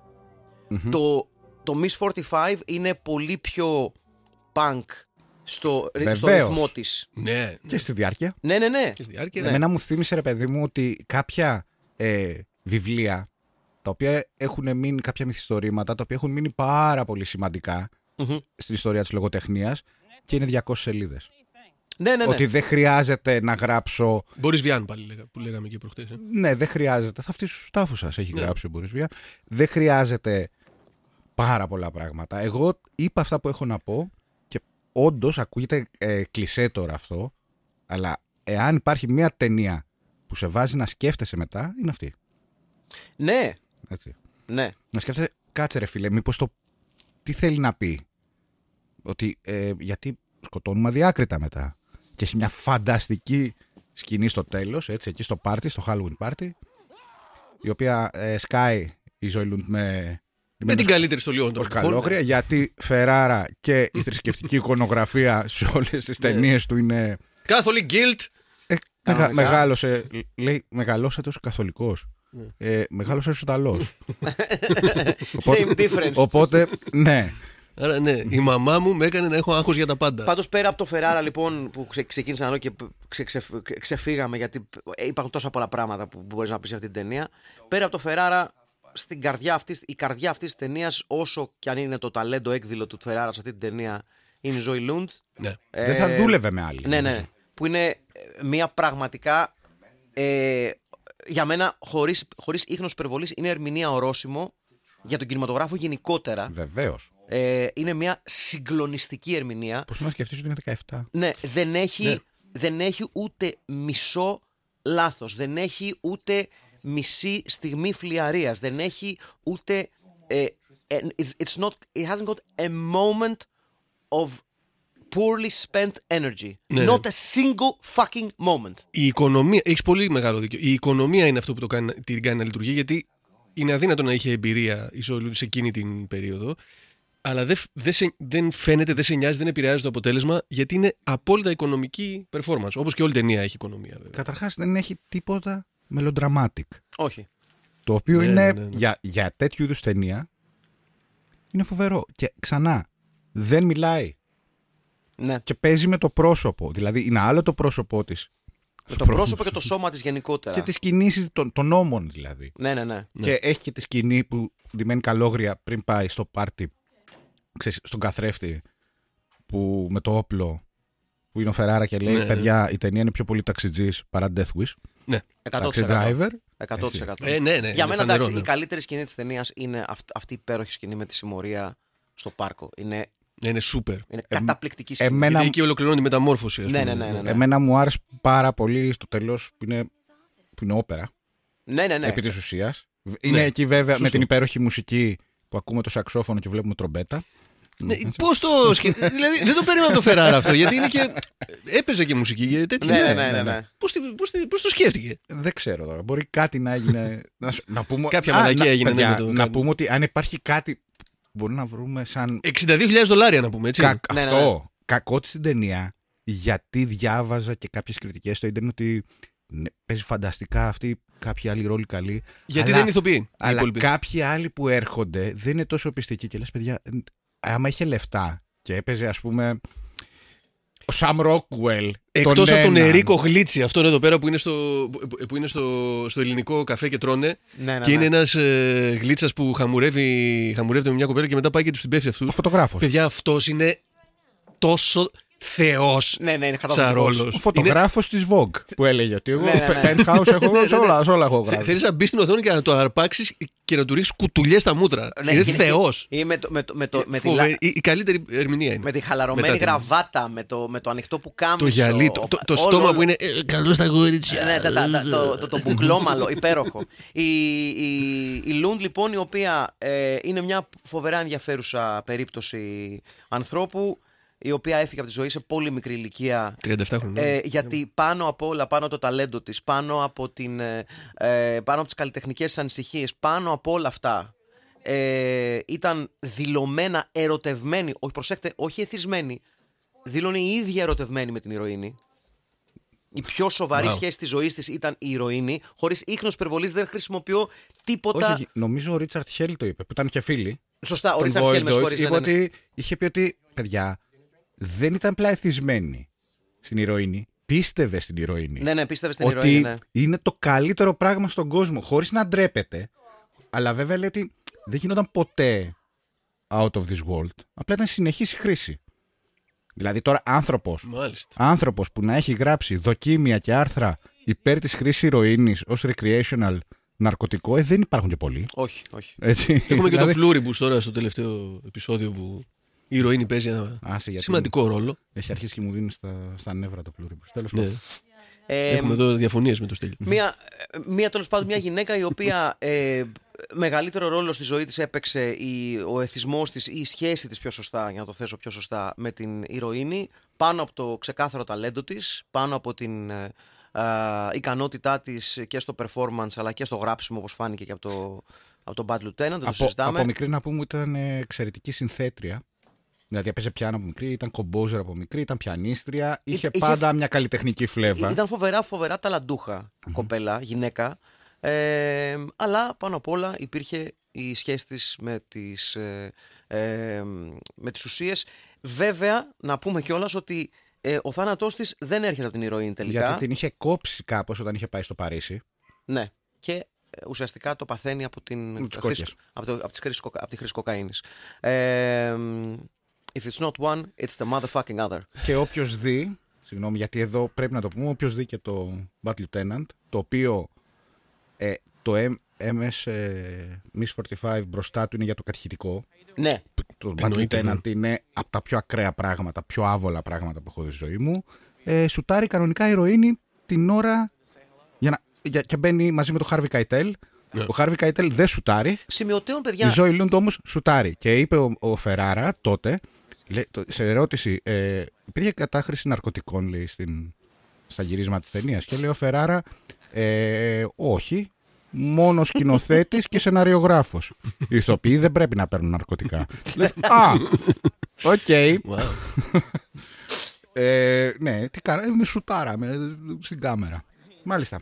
Το Miss 45 είναι πολύ πιο punk στο ρυθμό της. Ναι. Και στη διάρκεια. Ναι. Και στη διάρκεια. Εμένα μου θύμισε, ρε παιδί μου, ότι κάποια βιβλία τα οποία έχουν μείνει, κάποια μυθιστορήματα τα οποία έχουν μείνει πάρα πολύ σημαντικά στην ιστορία της λογοτεχνίας και είναι 200 σελίδες. Ναι. Ότι δεν χρειάζεται να γράψω. Μπορείς Βιάν πάλι που λέγαμε και προχτές. Ναι, δεν χρειάζεται. Θα αυτή στους τάφους σας έχει γράψει ο Μπορίς Βιάν. Δεν χρειάζεται πάρα πολλά πράγματα. Εγώ είπα αυτά που έχω να πω και όντως ακούγεται κλισέ τώρα αυτό, αλλά εάν υπάρχει μια ταινία που σε βάζει να σκέφτεσαι μετά, είναι αυτή. Ναι. Έτσι. Ναι. Να σκέφτεσαι, κάτσε ρε φίλε, μήπως τι θέλει να πει. Ότι γιατί σκοτώνουμε αδιάκριτα μετά. Και έχει μια φανταστική σκηνή στο τέλος, έτσι, εκεί στο πάρτι, στο Halloween party, η οποία σκάει η Ζωή Λουντ Με την καλύτερη στολή ως όντως. καλόγρια, γιατί Φεράρα και η θρησκευτική εικονογραφία σε όλες τις ταινίες του είναι... Catholic Guild. Μεγάλωσε, λέει, μεγαλώσατε ως καθολικός. Μεγάλωσε ως Ιταλός. Same difference. Οπότε, ναι. Άρα ναι, η μαμά μου με έκανε να έχω άγχος για τα πάντα. Πάντως πέρα από το Φεράρα λοιπόν που ξεκίνησα να λέω και ξεφύγαμε γιατί υπάρχουν τόσα πολλά πράγματα που μπορείς να πεις σε αυτή την ταινία. Πέρα από το Φεράρα, η καρδιά αυτής της ταινίας, όσο και αν είναι το ταλέντο έκδηλο του Φεράρα σε αυτή την ταινία, είναι η Ζωή Λουντ. Ναι. Δεν θα δούλευε με άλλη. Ναι. Που είναι μια πραγματικά, για μένα, χωρίς ίχνος υπερβολής, είναι ερμηνεία ορόσημο για τον κινηματογράφο γενικότερα. Βεβαίως. Είναι μια συγκλονιστική ερμηνεία. Πώς να σκεφτείς ότι είναι 17. Ναι, δεν έχει ούτε μισό λάθος. Δεν έχει ούτε μισή στιγμή φλιαρίας. Δεν έχει ούτε... it hasn't got a moment of poorly spent energy. Ναι. Not a single fucking moment. Η οικονομία, έχεις πολύ μεγάλο δίκιο. Η οικονομία είναι αυτό που την κάνει να λειτουργεί, γιατί είναι αδύνατο να είχε εμπειρία η Ζωή Λουντ σε εκείνη την περίοδο. Αλλά δεν φαίνεται, δεν σε νοιάζει, δεν επηρεάζει το αποτέλεσμα, γιατί είναι απόλυτα οικονομική performance. Όπως και όλη ταινία έχει οικονομία, βέβαια. Καταρχάς δεν έχει τίποτα melodramatic. Όχι. Το οποίο Ναι, είναι ναι. για τέτοιου είδους ταινία είναι φοβερό. Και ξανά, δεν μιλάει. Ναι. Και παίζει με το πρόσωπο. Δηλαδή είναι άλλο το πρόσωπό της. Με το πρόσωπο και το σώμα της γενικότερα. Και τις κινήσεις των ώμων δηλαδή. Ναι. Και έχει και τη σκηνή που ντυμένη καλόγρια πριν πάει στο πάρτι, στον καθρέφτη, που με το όπλο, που είναι ο Φεράρα και λέει: Ναι. παιδιά, η ταινία είναι πιο πολύ ταξιτζής παρά Death Wish. Ναι. Taxi 100%. driver. 100%. Ναι. Για είναι μένα, φανερό, εντάξει, ναι. η καλύτερη σκηνή της ταινίας είναι αυτή η υπέροχη σκηνή με τη συμμορία στο πάρκο. Είναι Είναι σούπερ. καταπληκτική σκηνή. εμένα- Γιατί εκεί ολοκληρώνει η μεταμόρφωση, ας πούμε. Ναι. Εμένα μου άρεσε πάρα πολύ στο τέλος που είναι όπερα. Ναι. Επί της ουσίας. Είναι εκεί βέβαια σωστό. με την υπέροχη μουσική που ακούμε το σαξόφωνο και βλέπουμε τρομπέτα. Ναι, πώς το δηλαδή δεν το περίμενα το Φεράρα αυτό, γιατί είναι και. Έπαιζε και μουσική και τέτοια. Ναι. Πώς το σκέφτηκε. Δεν ξέρω τώρα. Μπορεί κάτι να έγινε. Να πούμε... Κάποια μαλακία έγινε, παιδιά, ναι, με το να κάτι. πούμε ότι αν υπάρχει κάτι που μπορεί να βρούμε σαν. $62,000 να πούμε, έτσι. Ναι, Αυτό. Κακό της στην ταινία. Γιατί διάβαζα και κάποιες κριτικές στο ίντερνετ ότι παίζει φανταστικά αυτή, κάποιοι άλλοι ρόλοι καλοί. Γιατί αλλά- δεν είναι ηθοποιοί. οι Αλλά υπόλοιποι. κάποιοι άλλοι που έρχονται δεν είναι τόσο πιστικοί και λες παιδιά, άμα είχε λεφτά και έπαιζε ας πούμε ο Σαμ Ρόκουελ. Εκτός από τον έναν. Ερίκο Γλίτσι, αυτόν εδώ πέρα που είναι στο ελληνικό καφέ και τρώνε. Ναι. Και είναι ένας γλίτσας που χαμουρεύεται με μια κοπέλα και μετά πάει και τους την πέφτει αυτούς. Ο φωτογράφος. Παιδιά, αυτός είναι τόσο θεός Ναι, είναι σαν καταπληκτικός. ρόλος. Ο φωτογράφος της Vogue που έλεγε ότι εγώ Ναι. penthouse έχω σε όλα έχω γράψει. Θέλεις να μπεις στην οθόνη και να το αρπάξεις και να του ρίξεις κουτουλιές στα μούτρα. Ναι, Είναι και- θεός. Ή με τη Η καλύτερη ερμηνεία είναι. με τη χαλαρωμένη Μετά την- γραβάτα, με το ανοιχτό πουκάμισο. Το γυαλί, το στόμα που είναι καλό στα κορίτσια. Ναι, το μπουκλόμαλο, υπέροχο. Η Λούντ, λοιπόν, η οποία είναι μια φοβερά ενδιαφέρουσα περίπτωση ανθρώπου, η οποία έφυγε από τη ζωή σε πολύ μικρή ηλικία. 37 χρόνια. Γιατί πάνω απ' όλα, πάνω το ταλέντο της, πάνω από τις καλλιτεχνικές της ανησυχίες, πάνω από όλα αυτά, ήταν δηλωμένα ερωτευμένη, όχι, προσέξτε, όχι εθισμένη, δήλωνε η ίδια ερωτευμένη με την ηρωίνη. Η πιο σοβαρή Wow. σχέση της ζωής της ήταν η ηρωίνη. Χωρίς ίχνος υπερβολής, δεν χρησιμοποιώ τίποτα. Όχι, νομίζω ο Ρίτσαρτ Χέλ το είπε, που ήταν και φίλοι. Σωστά, ο Τον Ρίτσαρντ Χέλ, με Boyd συγχωρείς, Deutsch, ναι, είπε ναι. ότι είχε πει ότι παιδιά δεν ήταν απλά εθισμένη στην ηρωίνη. Πίστευε στην ηρωίνη. Ναι, πίστευε στην ότι ηρωίνη, ναι. είναι το καλύτερο πράγμα στον κόσμο, χωρίς να ντρέπεται. Αλλά βέβαια λέει ότι δεν γινόταν ποτέ out of this world. Απλά ήταν συνεχής η χρήση. Δηλαδή τώρα Μάλιστα. άνθρωπος που να έχει γράψει δοκίμια και άρθρα υπέρ της χρήσης ηρωίνης ως recreational ναρκωτικό, δεν υπάρχουν και πολλοί. Όχι. Έτσι. Έχουμε και Δηλαδή- το Pluribus τώρα στο τελευταίο επεισόδιο που η ηρωίνη παίζει ένα Άσε, γιατί σημαντικό ρόλο. Έχει αρχίσει και μου δίνει στα νεύρα το Pluribus. Τέλος Ναι. πάντων. Έχουμε εδώ διαφωνίες με το Στέλιο. Μία τέλος πάντων, μια γυναίκα η οποία μεγαλύτερο ρόλο στη ζωή της έπαιξε ο εθισμός της ή η σχέση της, πιο σωστά, για να το θέσω πιο σωστά, με την ηρωίνη, πάνω από το ξεκάθαρο ταλέντο της, πάνω από την ικανότητά της και στο performance αλλά και στο γράψιμο, όπως φάνηκε και από τον Bad Lieutenant, το συζητάμε. Από μικρή να πούμε ότι ήταν εξαιρετική συνθέτρια. Δηλαδή έπαιζε πιάνο από μικρή, ήταν κομπόζερ από μικρή, ήταν πιανίστρια. Είχε πάντα μια καλλιτεχνική φλέβα. Ήταν φοβερά ταλαντούχα κοπέλα, γυναίκα. Αλλά πάνω απ' όλα υπήρχε η σχέση της με τις ουσίες. Βέβαια, να πούμε κιόλας ότι ο θάνατός της δεν έρχεται από την ηρωίνη τελικά. Γιατί την είχε κόψει κάπως όταν είχε πάει στο Παρίσι. Ναι. Και ουσιαστικά το παθαίνει από τις κόκκες. από τη χρήση κοκαίνης. If it's not one, it's the motherfucking other. Και όποιος δει, συγγνώμη γιατί εδώ πρέπει να το πούμε, όποιος δει και το Bad Lieutenant, το οποίο το MS Miss 45 μπροστά του είναι για το κατηχητικό. Ναι. Το Bad Εννοείται, Lieutenant είναι από τα πιο ακραία πράγματα, πιο άβολα πράγματα που έχω δει στη ζωή μου. Σουτάρει κανονικά ηρωίνη την ώρα και μπαίνει μαζί με τον Harvey Keitel. Ο Harvey Keitel δεν σουτάρει. Σημειωτέων, Η παιδιά. Ζωή Λούντ όμως σουτάρει. Και είπε ο Φεράρα τότε, σε ερώτηση, υπήρχε κατάχρηση ναρκωτικών, λέει, στα γυρίσματα της ταινίας. Και λέει ο Φεράρα, όχι, μόνο σκηνοθέτης και σεναριογράφος. Οι ηθοποιοί δεν πρέπει να παίρνουν ναρκωτικά. Λες, οκ. Wow. Ναι, τι κάναμε, σουτάραμε στην κάμερα. Μάλιστα.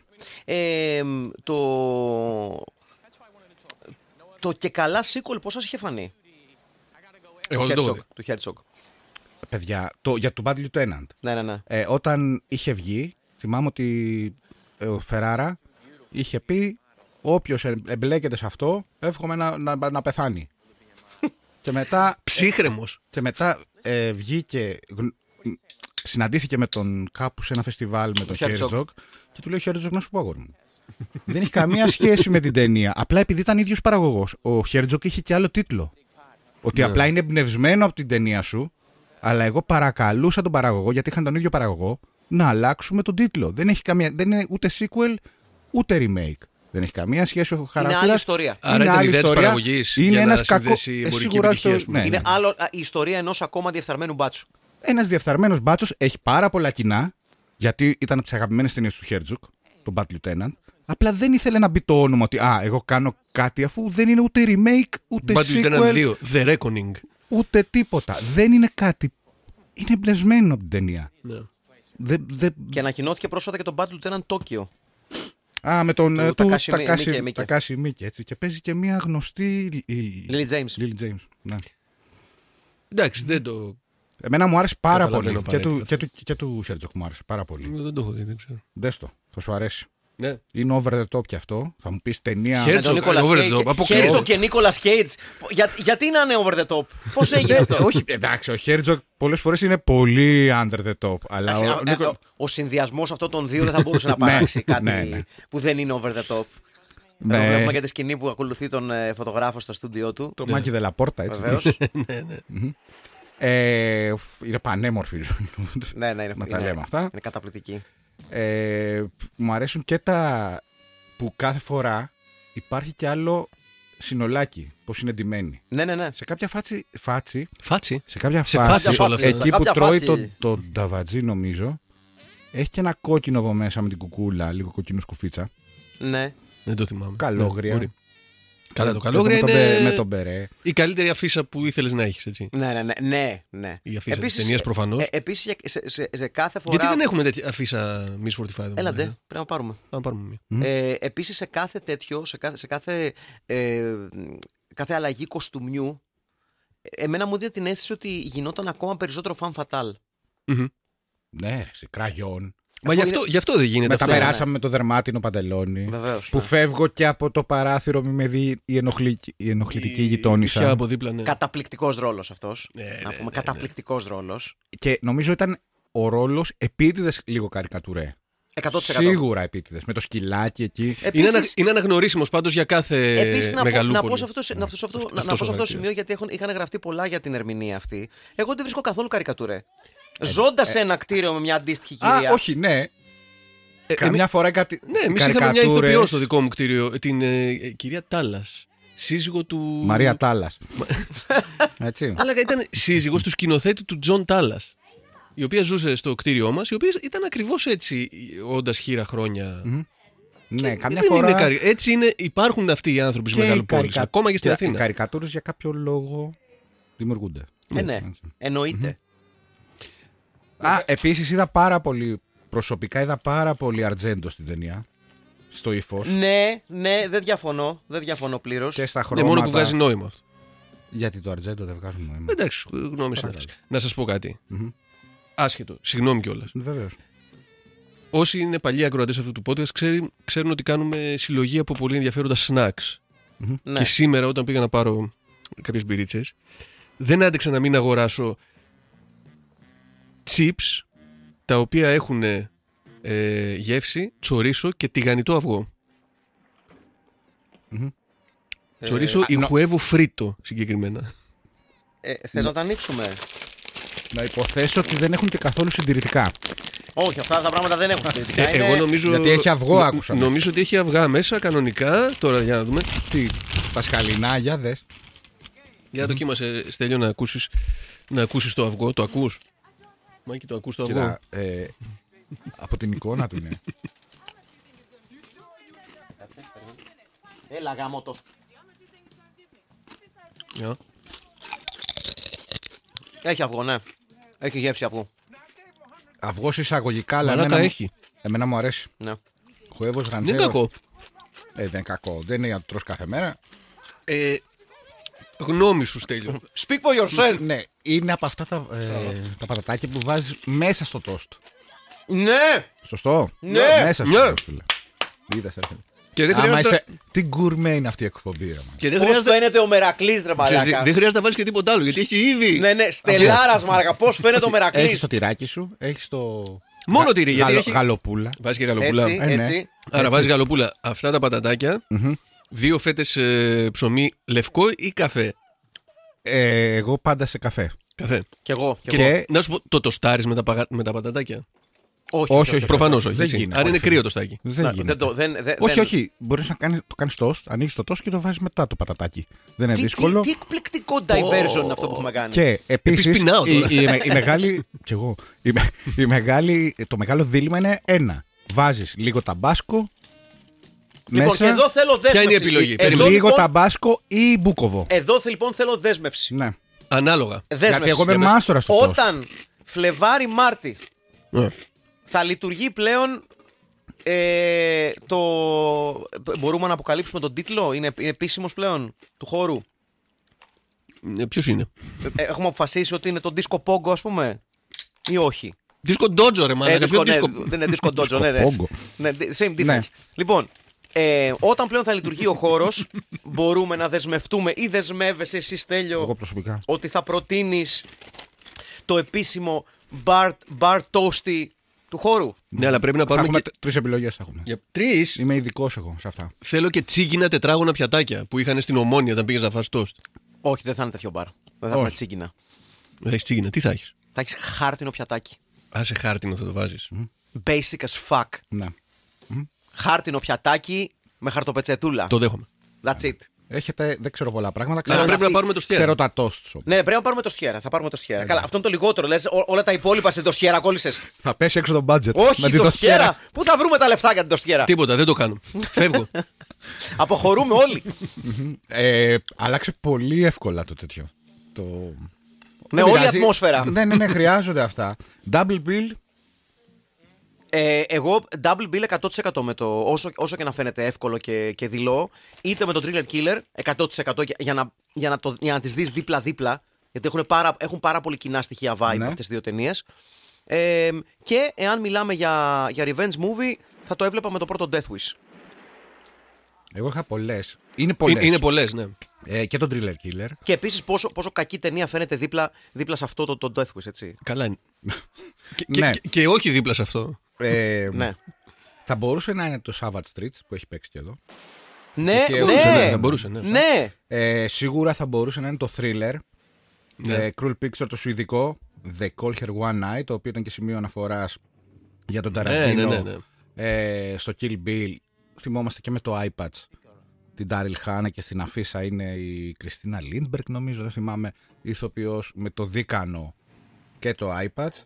Το και καλά sequel πώς σας είχε φανεί? Εγώ δεν το έχω δει. Του Herzog. Παιδιά, για το Bad Lieutenant. Ναι. Όταν είχε βγει, θυμάμαι ότι ο Φεράρα είχε πει όποιος εμπλέκεται σε αυτό, εύχομαι να πεθάνει. Και μετά, Ψύχρεμος. και μετά βγήκε συναντήθηκε με τον κάπου σε ένα φεστιβάλ με τον Herzog. Herzog και του λέει: Herzog, να σου πω, αγόρι μου. Δεν έχει καμία σχέση με την ταινία. Απλά επειδή ήταν ίδιος παραγωγός. Ο Herzog είχε και άλλο τίτλο. Ότι απλά είναι εμπνευσμένο από την ταινία σου, αλλά εγώ παρακαλούσα τον παραγωγό, γιατί είχαν τον ίδιο παραγωγό, να αλλάξουμε τον τίτλο. Δεν είναι ούτε sequel ούτε remake. Δεν έχει καμία σχέση ο χαρακτήρας. Είναι άλλη ιστορία. Άρα ήταν ιδέα της παραγωγής Είναι για ένας να κακό. συνδέσει εμπορική Σίγουρα επιτυχία, ας πούμε. ναι, Είναι ναι. άλλο η ιστορία ενός ακόμα διεφθαρμένου μπάτσου. Ένας διεφθαρμένος μπάτσος έχει πάρα πολλά κοινά, γιατί ήταν από τις αγαπημένες ταινίες του Herzog, τον Bad Lieutenant. Απλά δεν ήθελε να μπει το όνομα ότι εγώ κάνω κάτι, αφού δεν είναι ούτε remake, ούτε Bad sequel, Lieutenant 2, The Reckoning. ούτε τίποτα. Δεν είναι κάτι. Είναι εμπνευσμένο από την ταινία. Ναι. Και ανακοινώθηκε πρόσφατα και τον Bad Lieutenant Tokyo. Με τον Του Takashi Miike. Τακάσι Μίκε, έτσι. Και παίζει και μια γνωστή. Lily James. Lily James. Ναι. Εντάξει, δεν το. Εμένα μου άρεσε πάρα Καταλαβαίνω πολύ. απαραίτητα. Και του Herzog μου άρεσε πάρα πολύ. Δεν το έχω δει, δεν ξέρω. Δες το, θα σου αρέσει. Ναι. Είναι over the top κι αυτό. Θα μου πει ταινία. Herzog. Με τον Nicolas over the top, Cage. αποκλείεται. Herzog και Nicolas Cage. Γιατί να είναι over the top? Πώς έγινε αυτό? Όχι, εντάξει, ο Herzog πολλές φορές είναι πολύ under the top. Αλλά Ο συνδυασμός αυτών των δύο δεν θα μπορούσε να παράξει κάτι ναι. που δεν είναι over the top. Ναι. Εδώ βλέπουμε για τη σκηνή που ακολουθεί τον φωτογράφο στο στούντιό του. το Μάκη Δελαπόρτα, έτσι. Βεβαίως. Είναι πανέμορφη η ζωή του. Ναι, είναι Να τα λέμε αυτά. Είναι καταπληκτική. Μου αρέσουν και τα που κάθε φορά υπάρχει κι άλλο συνολάκι, πώς είναι ντυμένοι. Ναι. Σε κάποια φάτσι, Φάτσι. σε κάποια Σε φάση, φάτσες όλα αυτά. εκεί Σε που κάποια τρώει φάση. τον νταβατζή, νομίζω, έχει και ένα κόκκινο από μέσα με την κουκούλα, λίγο κοκκινό σκουφίτσα. Ναι. Δεν το θυμάμαι. Καλόγρια. Ναι, μπορεί. Καλά, το καλόγρια με είναι τον μπερέ. η καλύτερη αφίσα που ήθελες να έχεις, έτσι. Ναι. Η αφίσα της ταινίας προφανώς. Επίσης σε κάθε φορά. Γιατί δεν έχουμε τέτοια αφίσα Miss 45 εδώ? Έλατε, πρέπει να πάρουμε. Να πάρουμε μία. Επίσης σε κάθε τέτοιο, σε κάθε αλλαγή κοστούμιου, εμένα μου δίνει την αίσθηση ότι γινόταν ακόμα περισσότερο fan fatal. Μμμ. Ναι, σε κραγιόν. Μα γι' αυτό δεν γίνεται Μετά αυτό. περάσαμε με το δερμάτινο παντελόνι. Βεβαίως. Που φεύγω και από το παράθυρο, μη με δει η ενοχλητική Ποια γειτόνισσα. από δίπλα, ναι. Καταπληκτικός ρόλος αυτός. Ναι, Να ναι, πούμε, ναι, καταπληκτικός ρόλος. Και νομίζω ήταν ο ρόλος επίτηδες λίγο καρικατουρέ. 100%. Σίγουρα επίτηδες. Με το σκυλάκι εκεί. Είναι αναγνωρίσιμος πάντως για κάθε Επίσης, μεγαλούπολη. να πω σε αυτό το χαρακτήρας. σημείο, γιατί είχαν γραφτεί πολλά για την ερμηνεία αυτή. Εγώ δεν βρίσκω καθόλου καρικατουρέ. Ζώντας σε ένα κτίριο με μια αντίστοιχη κυρία. Όχι, ναι. Καμιά φορά κάτι. Ναι, εμείς είχαμε μια ηθοποιό στο δικό μου κτίριο, την κυρία Τάλλας. Σύζυγο του. Μαρία Τάλλας. Έτσι. Αλλά ήταν σύζυγος του σκηνοθέτη του Τζον Τάλλας. Η οποία ζούσε στο κτίριό μας, η οποία ήταν ακριβώς έτσι, όντας χείρα χρόνια. Ναι, καμιά Δεν φορά. είναι έτσι είναι, υπάρχουν αυτοί οι άνθρωποι στις μεγαλοπόλεις, ακόμα και στην Οι Αθήνα. καρικατούρες για κάποιο λόγο δημιουργούνται. Ναι, εννοείται. Επίσης προσωπικά είδα πάρα πολύ Αρτζέντο στην ταινία. Στο ύφος. Ναι, δεν διαφωνώ πλήρως. Και στα Ναι, χρώματα. μόνο που βγάζει νόημα αυτό. Γιατί το Αρτζέντο δεν βγάζουν νόημα. Εντάξει, γνώμη είναι αυτές. Να σας πω κάτι. Άσχετο, συγγνώμη κιόλας. Βεβαίως. Όσοι είναι παλιοί ακροατές αυτού του podcast ξέρουν ότι κάνουμε συλλογή από πολύ ενδιαφέροντα snacks. Ναι. Και σήμερα, όταν πήγα να πάρω κάποιες μπυρίτσες, δεν άντεξα να μην αγοράσω chips τα οποία έχουν γεύση, τσορίσο και τηγανιτό αυγό. Τσορίσο ή χουέβο φρίτο συγκεκριμένα. Θες να τα ανοίξουμε? Να υποθέσω ότι δεν έχουν και καθόλου συντηρητικά. Όχι, αυτά τα πράγματα δεν έχουν συντηρητικά. Εγώ νομίζω, Γιατί έχει αυγό, άκουσα. Νομίζω ότι έχει αυγά μέσα κανονικά. Τώρα για να δούμε. Τι, πασχαλινά, για δες. Για δοκίμασε, Στέλιο, να ακούσεις το αυγό. Το ακούς? Μάκη, το ακούς το αυγό? Κοίτα, από την εικόνα του είναι. Έλα γαμώτος. Για. Έχει αυγό, ναι. Έχει γεύση αυγού. Αυγός εισαγωγικά, αλλά Μαλάκα έχει. εμένα μου αρέσει. Ναι. Χουέβος Δεν ραντζέρος. είναι κακό. Δεν είναι κακό. Δεν είναι για να το τρως κάθε μέρα. Γνώμη σου, Στέλιο. Speak for yourself. Ναι, είναι από αυτά τα πατατάκια που βάζεις μέσα στο τόστ. Ναι. Σωστό. Ναι. Μέσα στο Ναι. τόστ, φίλε. Είδες, έρχεται. Και δεν Άμα χρειάζεται. είσαι. Τι γκουρμέ είναι αυτή η εκπομπή, ρε man. Και δεν Πώς χρειάζεται. φαίνεται ο Μερακλής, ρε Ξέρεις, μαλάκα. δεν χρειάζεται να βάλει και τίποτα άλλο γιατί έχει ήδη. Ναι, ναι, στελάρας μαλάκα. Πώς φαίνεται ο Έχεις Μερακλής. το τυράκι σου, έχεις το. Μόνο τυρί, γιατί έχει. Γαλοπούλα. Βάζει και γαλοπούλα. Έτσι, ναι. έτσι. Άρα βάζει γαλοπούλα. Αυτά τα πατατάκια. 2 φέτες ψωμί λευκό ή καφέ. Εγώ πάντα σε καφέ. Καφέ. Κι εγώ. Και- Να σου πω, το τοστάρεις με τα πατατάκια. Όχι. Προφανώς όχι. Δεν έτσι. γίνεται. Άρα είναι Όχι. κρύο το στάκι. Δεν γίνεται. Όχι, όχι. Μπορείς να το κάνεις toast, ανοίγεις το toast και το βάζεις μετά το πατατάκι. Δεν είναι δύσκολο. Τι εκπληκτικό diversion είναι αυτό που έχουμε κάνει. Και επίσης πεινάω τώρα. η μεγάλη. Κι εγώ. Το μεγάλο δίλημμα είναι ένα. Βάζεις λίγο ταμπάσκο. Λοιπόν, και εδώ θέλω δέσμευση. Ποια είναι η επιλογή? Εδώ, Περίμενε. Λίγο λοιπόν, ταμπάσκο ή μπούκοβο. εδώ λοιπόν θέλω δέσμευση. Ναι. Ανάλογα. Δέσμευση. Γιατί εγώ είμαι για πες. μάστορα στο toast. Όταν Φλεβάρι-Μάρτι Ναι. θα λειτουργεί πλέον το... Μπορούμε να αποκαλύψουμε τον τίτλο, είναι επίσημος πλέον του χώρου. Ποιος είναι? Έχουμε αποφασίσει ότι είναι το Disco Pongo, ας πούμε, ή όχι. Disco Dojo, ρε μάνα. Disco, ναι, δεν είναι Disco Dojo, ναι, ναι. Pongo. Ναι, same difference. Ναι. Λοιπόν, όταν πλέον θα λειτουργεί ο χώρος, μπορούμε να δεσμευτούμε ή δεσμεύεσαι εσύ, Στέλιο, Εγώ προσωπικά. ότι θα προτείνεις το επίσημο bar toasty του χώρου. Ναι, αλλά πρέπει να Θα πάρουμε. έχουμε Και... 3 επιλογές. Για 3. Είμαι ειδικό εγώ σε αυτά. Θέλω και τσίγκινα τετράγωνα πιατάκια που είχαν στην Ομόνια όταν πήγες να φας τόστ. Όχι, δεν θα είναι τέτοιο μπαρ. Δεν θα Όχι. είναι τσίγκινα. Δεν έχεις τσίγκινα, τι θα έχεις? Θα έχεις χάρτινο πιατάκι. Άσε χάρτινο θα το βάζεις. Basic as fuck. Ναι. Χάρτινο πιατάκι με χαρτοπετσετούλα. Το δέχομαι. That's it. Έχετε, δεν ξέρω πολλά πράγματα. Αλλά πρέπει αυτή- να πάρουμε το στιέρα. Ξέρω τα toasts όμως. Ναι, πρέπει να πάρουμε το στιέρα. Θα πάρουμε το στιέρα. Καλά, αυτό είναι το λιγότερο. Λες, όλα τα υπόλοιπα στην το στιέρα κόλλησες. Θα πέσει έξω το budget. Όχι, Με την το τοστιέρα. στιέρα. Πού θα βρούμε τα λεφτά για την το στιέρα. Τίποτα, δεν το κάνω. Φεύγω. Αποχωρούμε όλοι. Αλλάξε πολύ εύκολα το τέτοιο. Το... Με Δεν όλη η πειράζει. ατμόσφαιρα. Ναι, χρειάζονται αυτά. Double bill. Εγώ double bill 100% με το όσο και να φαίνεται εύκολο και δειλό, είτε με το Thriller Killer 100% για να τις δεις δίπλα-δίπλα, γιατί έχουν πάρα πολύ κοινά στοιχεία vibe Ναι. αυτές τις δύο ταινίες. Και εάν μιλάμε για revenge movie, θα το έβλεπα με το πρώτο Death Wish. Εγώ είχα πολλές. Είναι πολλές. Είναι πολλές, ναι. Και το Thriller Killer. Και επίσης πόσο κακή ταινία φαίνεται δίπλα σε αυτό το Death Wish, έτσι. Καλά είναι. Ναι. Και όχι δίπλα σε αυτό. Ναι. Θα μπορούσε να είναι το Savage Streets που έχει παίξει και εδώ. Ναι, Και μπορούσε, ναι, ναι, θα μπορούσε, ναι. Ναι. Σίγουρα θα μπορούσε να είναι το Thriller. Ναι. Cruel Picture το σουηδικό. The Call Her One Night, το οποίο ήταν και σημείο αναφοράς για τον Ταραντίνο. Ναι. Στο Kill Bill. Θυμόμαστε και με το iPads. Την Daryl Hannah και στην αφίσα είναι η Κριστίνα Lindbergh, νομίζω, δεν θυμάμαι, ηθοποιός με το Δίκανο και το iPads.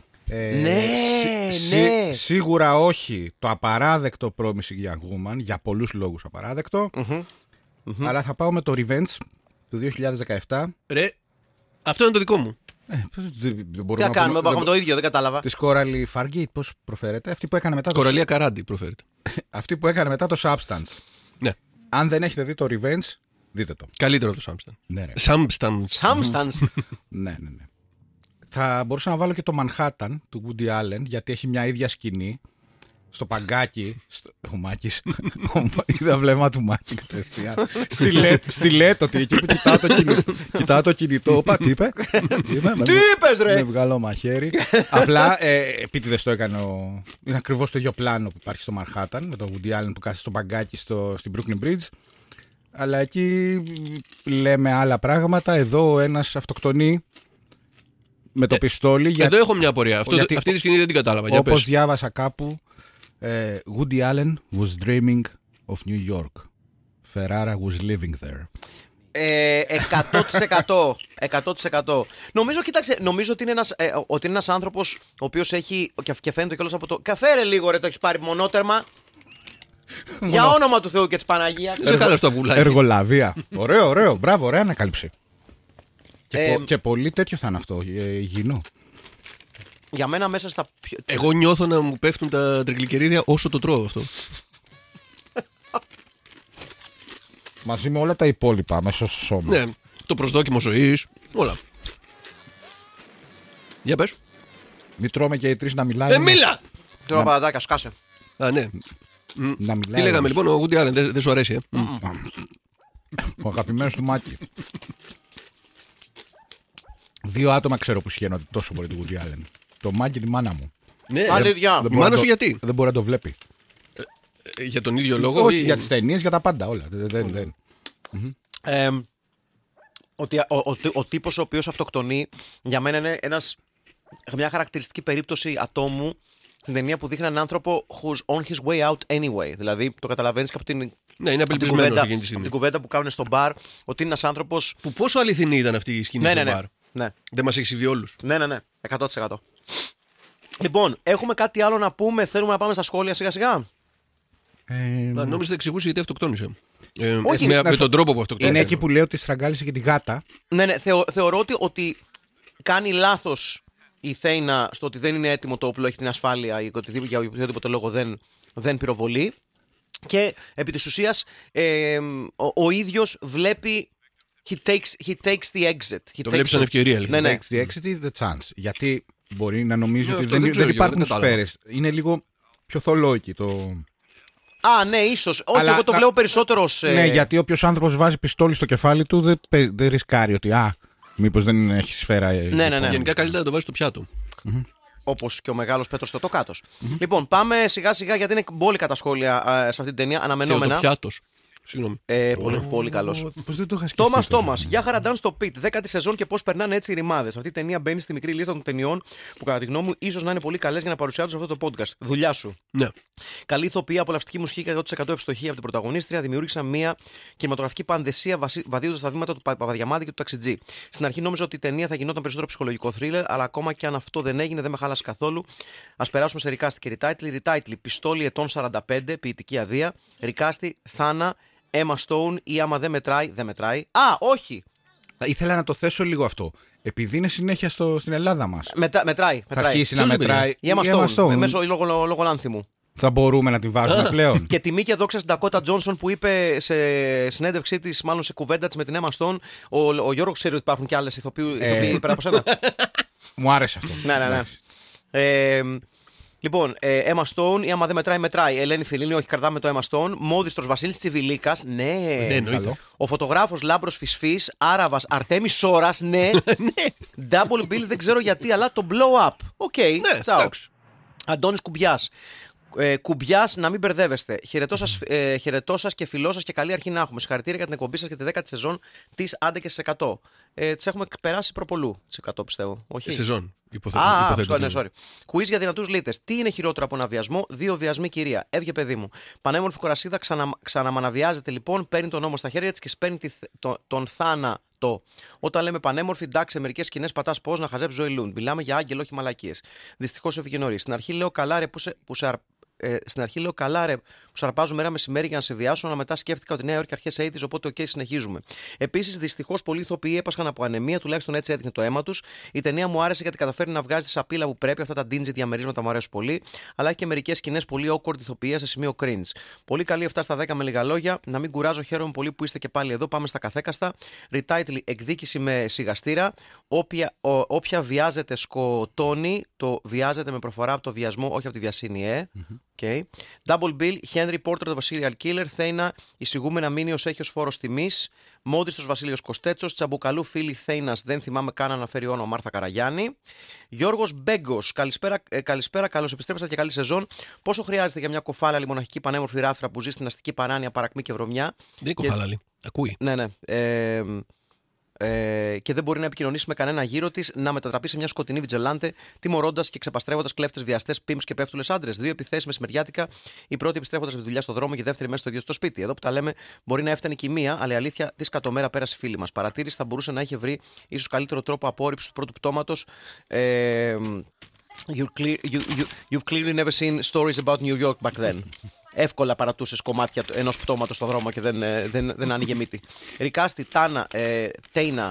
Ναι. Σίγουρα όχι το απαράδεκτο Promising Young Woman, για πολλούς λόγους απαράδεκτο. Αλλά θα πάω με το Revenge του 2017. Ρε, αυτό είναι το δικό μου. Τι θα κάνουμε, πάμε το ίδιο, δεν κατάλαβα. Τη Coralie Fargate, πώς προφέρεται. Αυτή που έκανε μετά το, Κοραλία Καράντι προφέρεται. αυτή που έκανε μετά το Substance. Ναι. Αν δεν έχετε δει το Revenge, δείτε το. Καλύτερο από το Σάμσταν. Ναι, ρε. Σάμσταν. Substance. Ναι. Θα μπορούσα να βάλω και το Manhattan του Woody Allen, γιατί έχει μια ίδια σκηνή. Στο παγκάκι. Ο Μάκης. Είδα βλέμμα του Μάκη κατευθείαν. Στη Λέτο, εκεί που κοιτάω το κινητό. Όπα, τι είπε. Τι είπες, ρε. Με βγάλω μαχαίρι. Απλά επίτηδες το έκανε. Είναι ακριβώς το ίδιο πλάνο που υπάρχει στο Manhattan με τον Woody Allen που κάθεται στο παγκάκι στην Brooklyn Bridge. Αλλά εκεί λέμε άλλα πράγματα. Εδώ ένας αυτοκτονεί με το πιστόλι. Εδώ έχω μια απορία. Γιατί Αυτή τη σκηνή δεν την κατάλαβα. Για όπως πες. διάβασα κάπου, Woody Allen was dreaming of New York. Ferrara was living there. 100%. Νομίζω ότι είναι ένας άνθρωπος ο οποίος έχει, και φαίνεται κιόλας από το... Καφέ ρε λίγο ρε, το έχεις πάρει μονότερμα. Για όνομα του Θεού και της Παναγίας. Δεν σε καλά στο βουλάκι. Εργολαβία. Ωραίο. Μπράβο, ωραία ανακάλυψη. Και πολύ τέτοιο θα είναι αυτό. Υγιεινό. Για μένα μέσα στα... Εγώ νιώθω να μου πέφτουν τα τριγλικερίδια όσο το τρώω αυτό. Μαζί με όλα τα υπόλοιπα μέσα στο σώμα. Ναι, το προσδόκιμο ζωής, όλα. Για πες. Μην τρώμε και οι τρεις να μιλάνε. Μίλα! Τώρα πατατάκια, σκάσε. Α, ναι. Να μιλάει. Τι λέγαμε λοιπόν, ο Woody Allen, δεν σου αρέσει, Ο αγαπημένος του Μάκη. 2 άτομα ξέρω που σχένονται τόσο πολύ του Woody Allen. Το Μάκη και τη μάνα μου. Ναι, Αλήθεια. Δεν η μπορεί μάνα να σου το- γιατί? Δεν μπορεί να το βλέπει. Για τον ίδιο λόγο. Όχι, ή- για τις ταινίες, για τα πάντα όλα. Δεν. Ότι ο τύπος ο οποίος αυτοκτονεί για μένα είναι μια χαρακτηριστική περίπτωση ατόμου στην ταινία που δείχνει έναν άνθρωπο who's on his way out anyway. Δηλαδή το καταλαβαίνεις και από την, Ναι, είναι από την απελπισμένος κουβέντα, εκείνη τη από στιγμή. την κουβέντα που κάνουν στο μπαρ, ότι είναι ένας άνθρωπος. Που πόσο αληθινή ήταν αυτή η σκηνή Ναι, στο ναι, ναι. μπαρ. Ναι. Δεν μας έχει συμβεί όλους. Ναι, 100%. Λοιπόν, έχουμε κάτι άλλο να πούμε. Θέλουμε να πάμε στα σχόλια σιγά-σιγά. Νόμιζα ότι εξηγούσε γιατί αυτοκτόνησε. Όχι, με τον τρόπο που αυτοκτόνησε. Είναι εκεί που λέει ότι στραγγάλισε και τη γάτα. Ναι, θεωρώ ότι κάνει λάθος η Θέινα στο ότι δεν είναι έτοιμο το όπλο, έχει την ασφάλεια ή για οποιοδήποτε λόγο δεν πυροβολεί. Και επί της ουσίας ο ίδιος βλέπει. He takes the exit. Το βλέπει σαν ευκαιρία, λοιπόν. Ναι. Takes the exit ή the chance. Γιατί μπορεί να νομίζει Ναι, ότι αυτό δεν ξέρω δεν και εγώ, υπάρχουν δεν κατάλαβα. σφαίρες. Είναι λίγο πιο θολό εκεί το. Α, ναι, ίσως. Όχι, Αλλά εγώ το να- βλέπω περισσότερο ως. Ναι, γιατί όποιος άνθρωπος βάζει πιστόλι στο κεφάλι του δεν ρισκάρει ότι μήπως δεν έχει σφαίρα. Ναι. Γενικά καλύτερα να το βάζει στο πιάτο. Όπως και ο μεγάλος Πέτρος Θεοτοκάτος. Λοιπόν, πάμε σιγά-σιγά γιατί είναι μπόλικα τα σχόλια σε αυτή την ταινία. Αναμενόμενα. Θεοτοκιάτος. Συγγνώμη. Πολύ καλός. Πώς δεν το είχα σκεφτεί. Τόμας, για χαραντάν στο πιτ. 10η σεζόν και πώς περνάνε έτσι οι ρημάδες. Αυτή η ταινία μπαίνει στη μικρή λίστα των ταινιών που κατά τη γνώμη μου ίσως να είναι πολύ καλές για να παρουσιάζουν σε αυτό το podcast. Δουλειά σου. Ναι. Καλή ηθοποιία, απολαυστική μουσική και 100% ευστοχία από την πρωταγωνίστρια δημιούργησαν μια κινηματογραφική πανδεσία βαδίζοντας στα βήματα του Παπαδιαμάντη και του Ταξιτζή. Στην αρχή νόμιζα ότι η ταινία θα γινόταν περισσότερο ψυχολογικό θρίλερ, αλλά ακόμα και αν αυτό δεν έγινε, δεν με χάλασε καθόλου. Ας περάσουμε σε ρικάστη και retitle. Πιστόλι ετών 45, ποιητική αδεία. Ρικάστη, Θάνα, Emma Stone ή άμα δεν μετράει, δεν μετράει. Α, όχι! Ήθελα να το θέσω λίγο αυτό. Επειδή είναι συνέχεια στην Ελλάδα μας. Μετράει. Θα αρχίσει να Ποιος είναι, μετράει. Η Emma Stone. Μέσω λόγω λάνθιμου. Θα μπορούμε να την βάζουμε πλέον. Και τιμή και δόξα στην Ντακότα Τζόνσον που είπε σε συνέντευξή τη, μάλλον σε κουβέντα τη με την Emma Stone, ο Γιώργος ξέρει ότι υπάρχουν και άλλες ηθοποιοί πέρα από σένα. Μου άρεσε αυτό. Ναι. Λοιπόν, Emma Stone ή άμα δεν μετράει, μετράει. Ελένη Φιλίνη, όχι, κρατάμε το Emma Stone. Μόδιστρος Βασίλης Τσιβιλίκας, ναι. εννοείται. Ο φωτογράφος Λάμπρος Φυσφής, Άραβας Αρτέμις Σόρας, ναι. Double Bill, δεν ξέρω γιατί, αλλά το blow up. Οκ, Ναι, τσάου. εντάξει. Αντώνης Κουμπιάς. Κουμπιάς, να μην μπερδεύεστε. Χαιρετώ σας και φιλό σας και καλή αρχή να έχουμε. Συγχαρητήρια για την εκπομπή σας και τη 10η σεζόν της Άντε και στις 100. Τις έχουμε περάσει προπολού τις 100, πιστεύω. Όχι. Σεζόν. Υποθέτω. Ναι, sorry. Quiz για δυνατούς λίτες. Τι είναι χειρότερο από ένα βιασμό? 2 βιασμοί, κυρία. Έβγε παιδί μου. Πανέμορφη κορασίδα ξαναμαναβιάζεται λοιπόν, παίρνει τον νόμο στα χέρια της και σπέρνει τον θάνατο. Όταν λέμε πανέμορφη, εντάξει, σε μερικές σκηνές πατάς πώς να χαζέψει ζωή Λούντ. Μιλάμε για άγγελο, όχι μαλακίες. Δυστυχώς έφυγε νωρίς. Στην αρχή λέω καλά ρε που σαρπάζουν μέρα μεσημέρι για να σε βιάσουν, αλλά μετά σκέφτηκα ότι Νέα Υόρκη αρχές 80's, οπότε οκ, συνεχίζουμε. Επίσης, δυστυχώς, πολλοί ηθοποιοί έπασχαν από ανεμία, τουλάχιστον έτσι έδειχνε το αίμα τους. Η ταινία μου άρεσε γιατί καταφέρει να βγάζει τη σαπίλα που πρέπει, αυτά τα dingy διαμερίσματα μου αρέσουν πολύ, αλλά έχει και μερικές σκηνές πολύ awkward ηθοποιία σε σημείο cringe. Πολύ καλή αυτά στα 10 με λίγα λόγια. Να μην κουράζω, χαίρομαι πολύ που είστε και πάλι εδώ. Πάμε στα καθέκαστα. Retitle, εκδίκηση με σιγαστήρα. Όποια βιάζεται σκοτώνει, το βιάζεται με προφορά από το βιασμό, όχι από τη βιασύνη, Okay. Double Bill, Henry Portrait of a Serial Killer, Θέινα, εισηγούμενα μήνυος έχει ως φόρος τιμής, Μόντιστος Βασίλειος Κοστέτσος, Τσαμπουκαλού φίλη Θέινας, δεν θυμάμαι καν να αναφέρει όνομα Μάρθα Καραγιάννη. Γιώργος Μπέγκος, καλησπέρα, καλώς επιστρέψατε και καλή σεζόν. Πόσο χρειάζεται για μια κοφάλαλη μοναχική πανέμορφη ράφρα που ζει στην αστική παράνοια, παρακμή και βρωμιά? Δεν είναι κοφάλαλη. Ακούει. Ναι. Και δεν μπορεί να επικοινωνήσει με κανένα γύρο τη, να μετατραπεί σε μια σκοτεινή βιτζελάντε, τιμωρώντας και ξεπαστρεύοντας κλέφτες, βιαστές, πίμps και πέφτουλες άντρες. 2 επιθέσεις μεσημεριάτικα, η πρώτη επιστρέφοντας από τη δουλειά στο δρόμο και η δεύτερη μέσα στο ίδιο στο σπίτι. Εδώ που τα λέμε, μπορεί να έφτανε και η μία, αλλά η αλήθεια τη κατομέρα πέρασε φίλη μας. Παρατήρηση, θα μπορούσε να είχε βρει ίσως καλύτερο τρόπο απόρριψης του πρώτου πτώματος. You've clearly never seen stories about New York back then. Εύκολα παρατούσες κομμάτια ενός πτώματος στο δρόμο και δεν άνοιγε μύτη. Ρικάστη, Τέινα,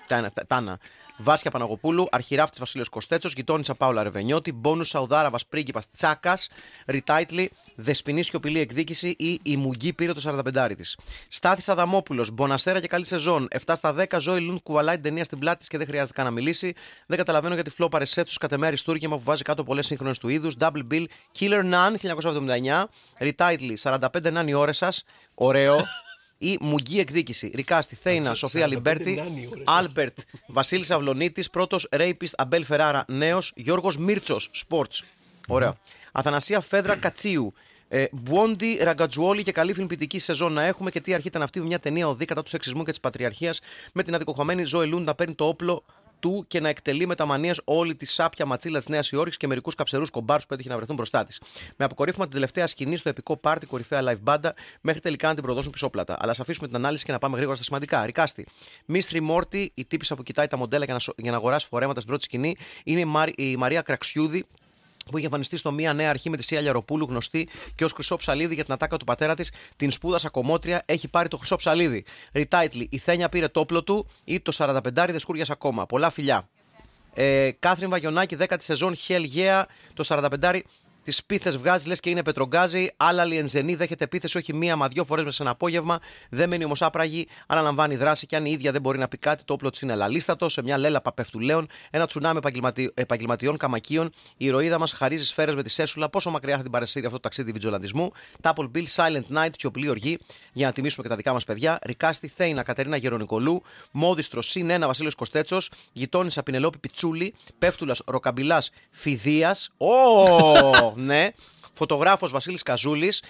Τάνα. Βάσια Παναγοπούλου, Αρχιράφτης Βασίλειος Κοστέτσος, Γειτόνισσα Πάολα Ρεβενιώτη, Μπόνους Σαουδάραβας Πρίγκιπας Τσάκας, Ριτάιτλι, Δεσποινή Σιωπηλή Εκδίκηση ή η Μουγγί πήρε το 45 της. Στάθης Αδαμόπουλος, Μποναστέρα και καλή σεζόν. 7 στα 10, Ζόη Λουντ κουβαλάει την ταινία στην πλάτη της και δεν χρειάζεται καν να μιλήσει. Δεν καταλαβαίνω γιατί φλό παρεσέτους κατ' εμέ αριστούργημα που βάζει κάτω πολλές σύγχρονες του είδους. Double Bill, Killer Nun 1979, Ριτάιτλι, 45 Ναν οι ώρες σας. Ωραίο. Ή Μουγγί Εκδίκηση. Ρικάστη, Θέινα, Σοφία Λιμπέρτη, Άλμπερτ, Βασίλης Αυλονίτης, πρώτος Ρέιπιστ, Αμπέλ Φεράρα, νέος, Γιώργος Μίρτσος, Sports. Ωραίο. Αθανασία Φέδρα Κατσίου, Μπουόντι Ραγκατζουόλη και καλή φιλμπιτική σεζόν να έχουμε. Και τι αρχή ήταν αυτή με μια ταινία οδή κατά του σεξισμού και της πατριαρχίας, με την αδικοχωμένη Ζόη Λουντ να παίρνει το όπλο του και να εκτελεί με τα μανίας όλη τη σάπια ματσίλα της Νέας Υόρκης και μερικούς καψερούς κομπάρους που έτυχε να βρεθούν μπροστά της. Με αποκορύφωμα την τελευταία σκηνή στο επικό πάρτι κορυφαία live μπάντα, μέχρι τελικά να την προδώσουν πισόπλατα. Αλλά ας αφήσουμε την ανάλυση και να πάμε γρήγορα στα σημαντικά. Ρικάστη. Μίστρι Μόρτι, η τύπισσα που κοιτάει τα μοντέλα για να αγοράσει φορέματα στην πρώτη σκηνή, είναι η Μαρία Κραξιούδη, που είχε εμφανιστεί στο Μία Νέα Αρχή με τη Σία Λιαροπούλου, γνωστή και ως Χρυσό Ψαλίδι για την ατάκα του πατέρα της. Την σπούδασα κομμότρια, έχει πάρει το Χρυσό Ψαλίδι. Ριτάιτλι, η Θένια πήρε το όπλο του ή το 45 δεν σκούριας ακόμα. Πολλά φιλιά. Κάθριν Βαγιονάκη, 10η σεζόν, Hell yeah, το 45 τις πίθες βγάζει, λες και είναι πετρογκάζι. Άλλαλη Ενζενή δέχεται επίθεση όχι μία μα δύο φορές μέσα σε ένα απόγευμα. Δεν μένει όμως άπραγη, αναλαμβάνει δράση και αν η ίδια δεν μπορεί να πει κάτι, το όπλο της είναι λαλίστατο. Σε μια λέλαπα πεφτουλαίων, ένα τσουνάμι επαγγελματιών καμακίων. Η ηρωίδα μας χαρίζει σφαίρες με τη σέσουλα. Πόσο μακριά θα την παρασύρει αυτό το ταξίδι βιτζολαντισμού. Τάπολ Bill, Silent Night, σιωπηλή οργή για να τιμήσουμε και τα δικά μας παιδιά. Ρικάστη, Θέινα, Κατερίνα Γερονικολού. Μόδιστρο συν ένα Βασίλειος Κοστέτσος. Γειτόνισσα Πινελόπη Πιτσούλη. Πέφτουλας Ροκαμπιλάς Φιδίας. Ναι. Φωτογράφος Βασίλης Καζούλης.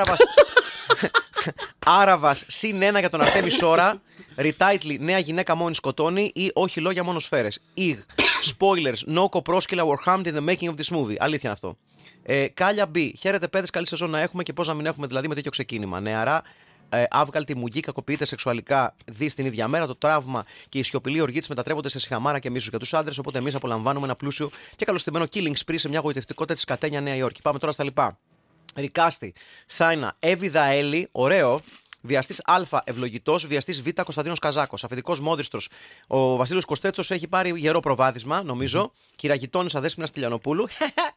Άραβας συν ένα για τον Αρτέμι Σόρα. Ριτάιτλι, νέα γυναίκα μόνη σκοτώνει ή όχι λόγια μόνο σφαίρες. Ιγ. Spoilers. Νόκο πρόσκυλα were harmed in the making of this movie. Αλήθεια είναι αυτό. Κάλια Μπι. Χαίρετε παιδες, καλή σεζόν να έχουμε και πώς να μην έχουμε δηλαδή με τέτοιο ξεκίνημα. Νεαρά. Άβγαλτη Μουγγί κακοποιείται σεξουαλικά δι την ίδια μέρα. Το τραύμα και η σιωπηλή οργή της μετατρέπονται σε σιχαμάρα και μίσους για τους άντρες. Οπότε εμείς απολαμβάνουμε ένα πλούσιο και καλωστημένο killing spree σε μια γοητευτικότητα της Κατένια Νέα Υόρκη. Πάμε τώρα στα λοιπά. Ρικάστη, Θάινα, Εύηδα Έλλη, ωραίο. Βιαστής Α, ευλογητός. Βιαστής Β, Κωνσταντίνος Καζάκος. Αφεντικός μόδιστρος. Ο Βασίλειος Κοστέτσος έχει πάρει γερό προβάδισμα, νομίζω. Κυραγητώνησα Δέσποινα Στυλιανοπούλου.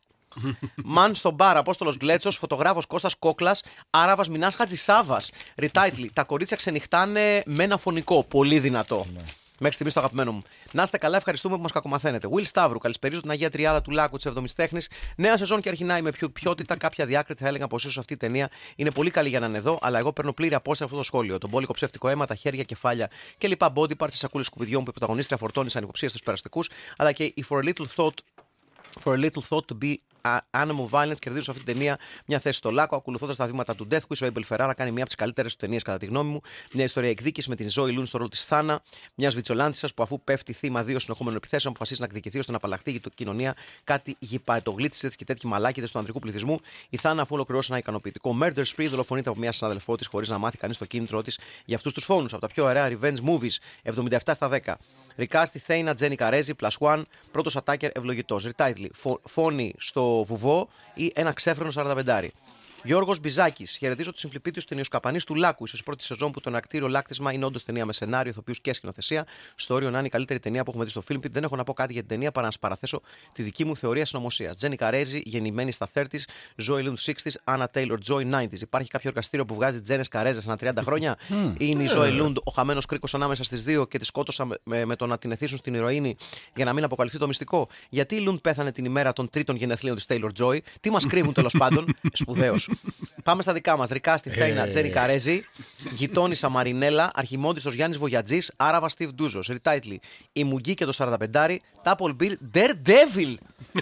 Μαν στον μπαρ, Απόστολος Γκλέτσος, φωτογράφος Κώστας Κόκλας, Άραβας Μινάς Χατζησάβας. Ριτάιτλι, τα κορίτσια ξενυχτάνε με ένα φωνικό, πολύ δυνατό. Μέχρι στιγμής το αγαπημένο μου. Να είστε καλά, ευχαριστούμε που μας κακομαθαίνετε. Will Σταύρου, καλησπέριζω την Αγία Τριάδα του Λάκου της 7ης τέχνης. Νέα σεζόν και αρχινάει με ποιότητα. Κάποια διάκριτη θα έλεγα πως ίσως αυτή η ταινία είναι πολύ καλή για να είναι εδώ, αλλά εγώ παίρνω πλήρη απόσταση αυτό το σχόλιο. Τον πόλικο ψεύτικο αίμα, τα χέρια, κεφάλια και λοιπά body parts, σακούλες σκουπιδιών που η πρωταγωνίστρια φορτώνει σαν υποψία στους περαστικούς, αλλά και η For a little thought to be animal violence κερδίζουν σε αυτή την ταινία μια θέση στο Λάκκο. Ακολουθώντας τα βήματα του Death Wish, ο Έμπελ Φεράρα κάνει μια από τις καλύτερες του ταινίες κατά τη γνώμη μου. Μια ιστορία εκδίκηση με την Ζόη Λουντ στο ρόλο της Θάνα, μια βιτσολάντισσας που αφού πέφτει θύμα δύο συνεχόμενων επιθέσεων αποφασίζει να εκδικηθεί ώστε να απαλλαχθεί η κοινωνία. Κάτι γυπάει. Το γλίτσε και τέτοιοι μαλάκιδες του ανδρικού πληθυσμού. Η Θάνα, αφού ολοκληρώσει ένα ικανοποιητικό murder spree, δολοφονείται από μια συναδελφό της χωρίς να μάθει κανείς το κίνητρό της για αυτούς τους φόνους. Από τα πιο ωραία revenge movies, 77 στα 10. Ρικάστη, Θέινα, Τζένι Καρέζη, Plus One, πρώτος ατάκερ ευλογητός. Ριτάιτλι, φόνη στο βουβό ή ένα ξέφρενο 45. Γιώργος Μπιζάκης, χαιρετίζω του συμφιλιπίτιου ταινιοσκαπανής του Λάκου. Ίσως η πρώτη σεζόν που το ανακτήριο λάκτισμα είναι όντως ταινία με σενάριο, ηθοποιούς και σκηνοθεσία. Στο όριο να είναι η καλύτερη ταινία που έχουμε δει στο Filmpit. Δεν έχω να πω κάτι για την ταινία παρά να σας παραθέσω τη δική μου θεωρία συνωμοσίας. Τζένι Καρέζη, γεννημένη στα 30s, Ζόη Λουντ 60s, Άννα Τέιλορ Τζόι 90s. Υπάρχει κάποιο εργαστήριο που βγάζει Τζένες Καρέζες ανά 30 χρόνια. Είναι η Ζόη Λουντ ο χαμένος κρίκος ανάμεσα στις δύο και τη σκότωσα με το να την εθίσουν στην ηρωίνη για να μην αποκαλυφθεί το μυστικό. Γιατί η Λουντ πέθανε την ημέρα των τρίτων γενεθλίων της Τέιλορ Τζόι. Τι μας κρύβουν τέλος πάντων. Σπουδαίος. Πάμε στα δικά μας. Ρικάστη, Θέινα, Τζέρι Καρέζη, γειτόνισσα Μαρινέλα, αρχιμόντιστος Γιάννης Βογιατζής, Άραβα Στιβ Ντούζος. Ριτάιτλι, η Μουγγί και το 45, Τάπολ Μπιλ, Daredevil.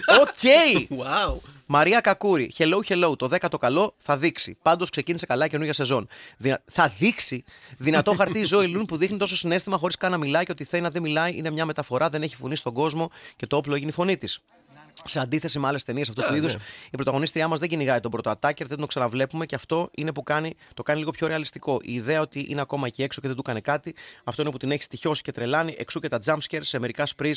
Οκ! Wow. Μαρία Κακούρη, hello, το 10ο καλό θα δείξει. Πάντως ξεκίνησε καλά η καινούργια σεζόν. Θα δείξει. Δυνατό χαρτί η Ζόη Λουντ που δείχνει τόσο συναίσθημα χωρίς καν να μιλάει και ότι η Θέινα δεν μιλάει, είναι μια μεταφορά, δεν έχει φωνή στον κόσμο και το όπλο έγινε η φωνή της. Σε αντίθεση με άλλες ταινίες αυτού του είδους, η πρωταγωνίστριά μας δεν κυνηγάει τον πρωτοατάκερ, δεν τον ξαναβλέπουμε και αυτό είναι που το κάνει λίγο πιο ρεαλιστικό. Η ιδέα ότι είναι ακόμα εκεί έξω και δεν του έκανε κάτι, αυτό είναι που την έχει στοιχιώσει και τρελάνει. Εξού και τα jumpscares σε μερικά sprees.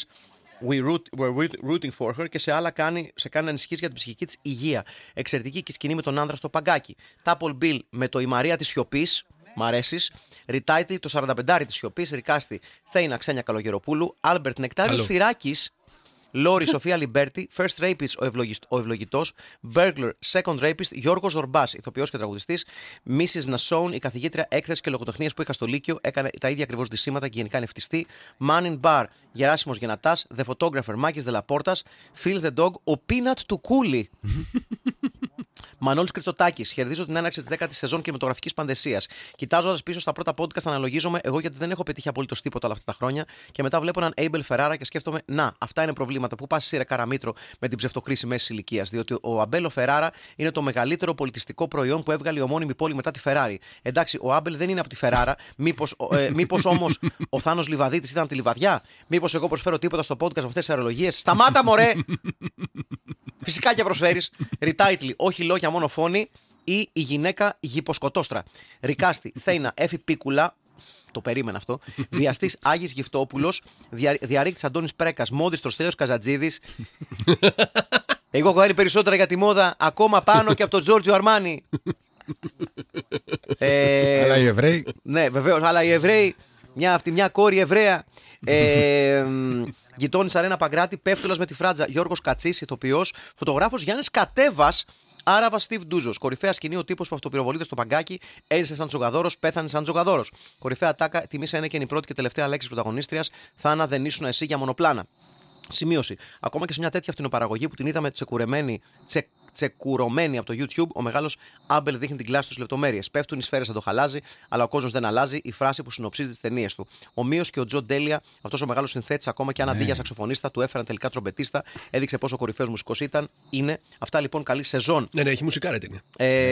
We're rooting for her και σε άλλα κάνει να ανησυχείς για την ψυχική της υγεία. Εξαιρετική και σκηνή με τον άνδρα στο παγκάκι. Τάπολ Bill με το η Μαρία της σιωπής. Μ' αρέσεις. Retitle το 45 της σιωπής. Ρικάστη Θέινα Ξένια Καλογεροπούλου. Άλμπερτ Νεκτάριος Καλό. Φυράκης. Λόρι Σοφία Λιμπέρτη. First Rapist ο Ευλογητός. Burglar Second Rapist Γιώργος Ζορμπάς, ηθοποιός και τραγουδιστής. Mrs. Νασόν, η καθηγήτρια έκθεση και λογοτεχνίας που είχα στο Λύκειο. Έκανε τα ίδια ακριβώς ντυσίματα και γενικά είναι ευτιστή. Man in Bar Γεράσιμος Γενατάς. The Photographer Μάκης Δελαπόρτας. Phil the Dog ο Peanut του Κούλι. Μανώλης Κριτσοτάκης. Χαιρετίζω την έναρξη της 10ης σεζόν κινηματογραφικής παντεσίας. Κοιτάζοντας πίσω στα πρώτα podcast, αναλογίζομαι εγώ γιατί δεν έχω πετύχει απολύτως τίποτα όλα αυτά τα χρόνια. Και μετά βλέπω έναν Abel Ferrara και σκέφτομαι, να, αυτά είναι προβλήματα. Πού πας εσύ, ρε Καραμήτρο, με την ψευτοκρίση μέσης ηλικίας. Διότι ο Αμπέλο Ferrara είναι το μεγαλύτερο πολιτιστικό προϊόν που έβγαλε η ομώνυμη πόλη μετά τη Ferrari. Εντάξει, ο Άμπελ δεν είναι από τη Ferrara. Μήπως όμως ο Θάνος Λιβαδίτης ήταν από τη Λιβαδιά. Μήπως εγώ προσφέρω τίποτα στο podcast με αυτές τις αερολογίες. Σταμάτα, μωρέ! Φυσικά και προσφέρεις. Retitle, όχι λόγια, μόνο φόνη. Ή η γυναίκα γυποσκοτόστρα. Ρικάστη, Θέινα, Έφη Πίκουλα. Το περίμενα αυτό. Βιαστής Άγης Γυφτόπουλος. Διαρρήκτης Αντώνης Πρέκας. Μόδιστρος Θέος Καζατζίδης. Εγώ έχω κάνει περισσότερα για τη μόδα ακόμα πάνω και από τον Τζόρτζιο Αρμάνι. Αλλά οι Εβραίοι. Ναι, βεβαίως, αλλά οι Εβραίοι. Μια κόρη Εβραία. Γειτόνης Αρένα Παγκράτη, Πέφτουλας με τη Φράτζα, Γιώργος Κατσής, ηθοποιός, φωτογράφος Γιάννης Κατέβας, Άραβα Στίβ Ντούζος. Κορυφαία σκηνή ο τύπος που αυτοπυροβολείται στο παγκάκι, έζησε σαν τζογαδόρος, πέθανε σαν τζογαδόρος. Κορυφαία τάκα, τιμή σε η πρώτη και τελευταία λέξη πρωταγωνίστριας, Θάνα δεν ήσουν εσύ για μονοπλάνα. Σημείωση. Ακόμα και σε μια τέτοια αυτινοπαραγωγή που την είδαμε τσεκουρωμένη από το YouTube, ο μεγάλος Άμπελ δείχνει την κλάση του λεπτομέρειες. Πέφτουν οι σφαίρες σαν το χαλάζι, αλλά ο κόσμος δεν αλλάζει. Η φράση που συνοψίζει τις ταινίες του. Ο Μίος και ο Τζο Ντέλια, αυτός ο μεγάλος συνθέτης, ακόμα και αν αντί για σαξοφωνίστα, του έφεραν τελικά τρομπετίστα, έδειξε πόσο κορυφαίος μουσικός ήταν. Είναι. Αυτά λοιπόν, καλή σεζόν. Ναι, έχει μουσικάρα ταινία.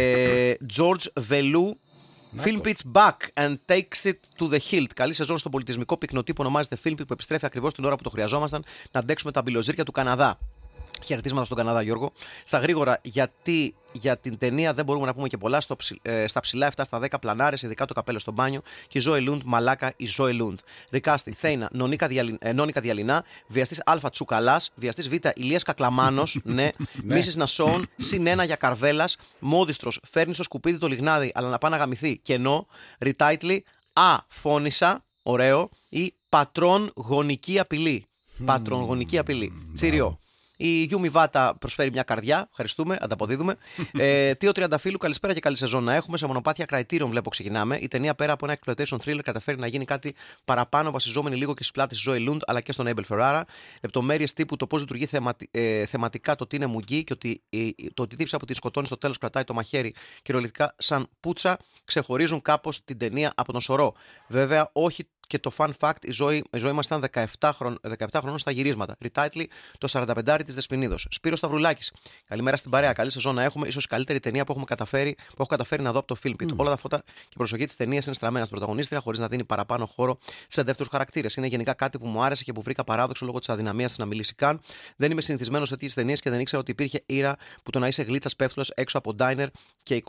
George Velou. Film Pitch Back and takes it to the hilt. Καλή σεζόν στο πολιτισμικό πυκνοτή που ονομάζεται Film Pit, που επιστρέφει ακριβώς την ώρα που το χρειαζόμασταν να αντέξουμε τα μπιλοζύρια του Καναδά. Χαιρετίσματα στον Καναδά, Γιώργο. Στα γρήγορα, γιατί για την ταινία δεν μπορούμε να πούμε και πολλά. Στα ψηλά 7 στα 10 πλανάρες, ειδικά το καπέλο στο μπάνιο. Και η Ζόε Λούντ, μαλάκα η Ζόε Λούντ. Ρικάστη, Θέινα, Νόνικα Διαλυνά. Βιαστής Α Τσουκαλάς. Βιαστής Β Ηλίας Κακλαμάνος. Ναι. Μίσης Νασόν. +1 για Καρβέλας. Μόδιστρος, φέρνει στο σκουπίδι το λιγνάδι, αλλά να πάει να γαμηθεί. Κενό. Ριτάιτλι. Α. Φώνησα. Ωραίο. Ή πατρόν γονική απειλή. Πατρόν γονική απειλή. Τσιριό. Η Γιούμι Βάτα προσφέρει μια καρδιά. Ευχαριστούμε, ανταποδίδουμε. Τίο Τριανταφύλου, καλησπέρα και καλή σεζόν να έχουμε. Σε μονοπάτια Criterion βλέπω ξεκινάμε. Η ταινία πέρα από ένα exploitation thriller καταφέρει να γίνει κάτι παραπάνω, βασιζόμενη λίγο και στις πλάτες της Zoe Lund αλλά και στον Abel Ferrara. Λεπτομέρειες τύπου το πώς λειτουργεί θεματικά το ότι είναι μουγγί και το ότι τύψα που την σκοτώνει στο τέλος κρατάει το μαχαίρι κυριολεκτικά σαν πουτσα ξεχωρίζουν κάπως την ταινία από τον σωρό. Βέβαια, όχι. Και το fun fact, η ζωή μας ήταν 17 χρόνων στα γυρίσματα. Retitle, το 45 της Δεσποινίδος. Σπύρος Σταυρουλάκης. Καλημέρα στην παρέα. Καλή σεζόν να έχουμε. Ίσως η καλύτερη ταινία που έχω καταφέρει να δω από το Film Pit. Όλα τα φώτα και η προσοχή της ταινίας είναι στραμμένα στην πρωταγωνίστρια, χωρίς να δίνει παραπάνω χώρο σε δεύτερους χαρακτήρες. Είναι γενικά κάτι που μου άρεσε και που βρήκα παράδοξο λόγω της αδυναμίας να μιλήσει καν. Δεν είμαι συνηθισμένος σε τέτοιες ταινίες και δεν ήξερα ότι υπήρχε ήρα που το να είσαι γλίτσας πέφτουλας έξω από diner και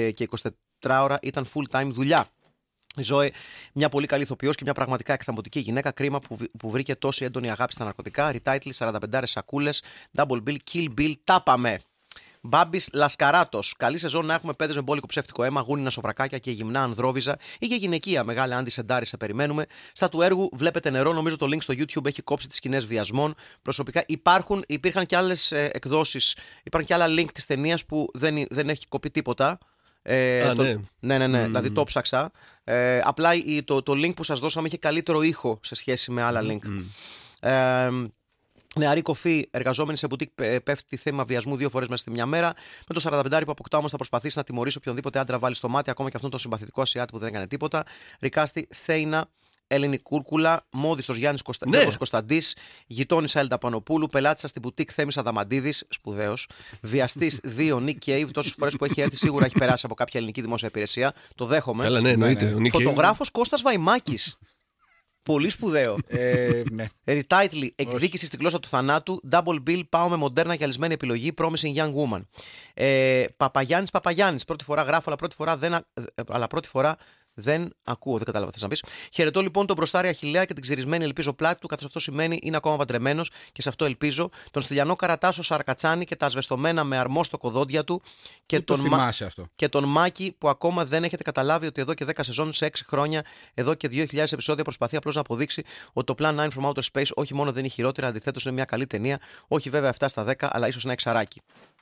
24 ώρα ήταν full time δουλειά. Η Ζόε, μια πολύ καλή ηθοποιός και μια πραγματικά εκθαμβωτική γυναίκα. Κρίμα που βρήκε τόση έντονη αγάπη στα ναρκωτικά. Retitle, 45 σακούλες. Double Bill, Kill Bill, τάπαμε. Μπάμπης Λασκαράτος. Καλή σεζόν να έχουμε παιδες με μπόλικο ψεύτικο αίμα, γούνινα σοβρακάκια και γυμνά ανδρόβιζα ή και γυναικεία. Μεγάλη Άντι Σεντάρη, σε περιμένουμε. Στα του έργου βλέπετε νερό. Νομίζω το link στο YouTube έχει κόψει τις σκηνές βιασμών. Προσωπικά υπήρχαν και άλλες εκδόσεις. Υπάρχουν και άλλα link της ταινίας που δεν έχει κοπεί τίποτα. Ναι. Δηλαδή το ψάξα. Απλά το link που σας δώσαμε είχε καλύτερο ήχο σε σχέση με άλλα link. Νεαρή κοφή, εργαζόμενη σε μπουτίκ, πέφτει θέμα βιασμού 2 φορές μέσα στη μια μέρα. Με το 45 που αποκτά όμως θα προσπαθήσει να τιμωρήσει οποιονδήποτε άντρα βάλει στο μάτι, ακόμα και αυτόν τον συμπαθητικό Ασιάτη που δεν έκανε τίποτα. Ρικάστη, Θέινα, Έλληνη Κούρκουλα, μόδιστος Γιάννης Κωνσταντής, γειτόνισσα Έλτα Πανοπούλου, πελάτησα στην μπουτίκ Θέμης Αδαμαντίδης, σπουδαίος, βιαστής 2 Νίκ Κέιβ, τόσες φορές που έχει έρθει σίγουρα έχει περάσει από κάποια ελληνική δημόσια υπηρεσία. Το δέχομαι. Καλά, ναι, εννοείται. Φωτογράφος Κώστας Βαϊμάκης. Πολύ σπουδαίο. Ναι. Retitle, εκδίκηση στη γλώσσα του θανάτου. Double Bill, πάω με μοντέρνα και αλυσμένη επιλογή. Promising Young Woman. Παπαγιάννης, πρώτη φορά γράφω, αλλά πρώτη φορά Δεν ακούω, δεν κατάλαβα τι θες να πεις. Χαιρετώ λοιπόν τον μπροστάρι Αχιλλέα και την ξυρισμένη ελπίζω πλάτη του, καθώς αυτό σημαίνει είναι ακόμα παντρεμένος και σε αυτό ελπίζω. Τον Στυλιανό Καρατάσο Σαρκατσάνη και τα ασβεστομένα με αρμόστο κοδόντια του. Και το θυμάσαι αυτό. Και τον Μάκη που ακόμα δεν έχετε καταλάβει ότι εδώ και 10 σεζόν σε 6 χρόνια, εδώ και 2.000 επεισόδια προσπαθεί απλώς να αποδείξει ότι το Plan 9 from Outer Space όχι μόνο δεν είναι χειρότερα, αντιθέτως είναι μια καλή ταινία. Όχι βέβαια 7 στα 10, αλλά ίσως ένα εξαράκι.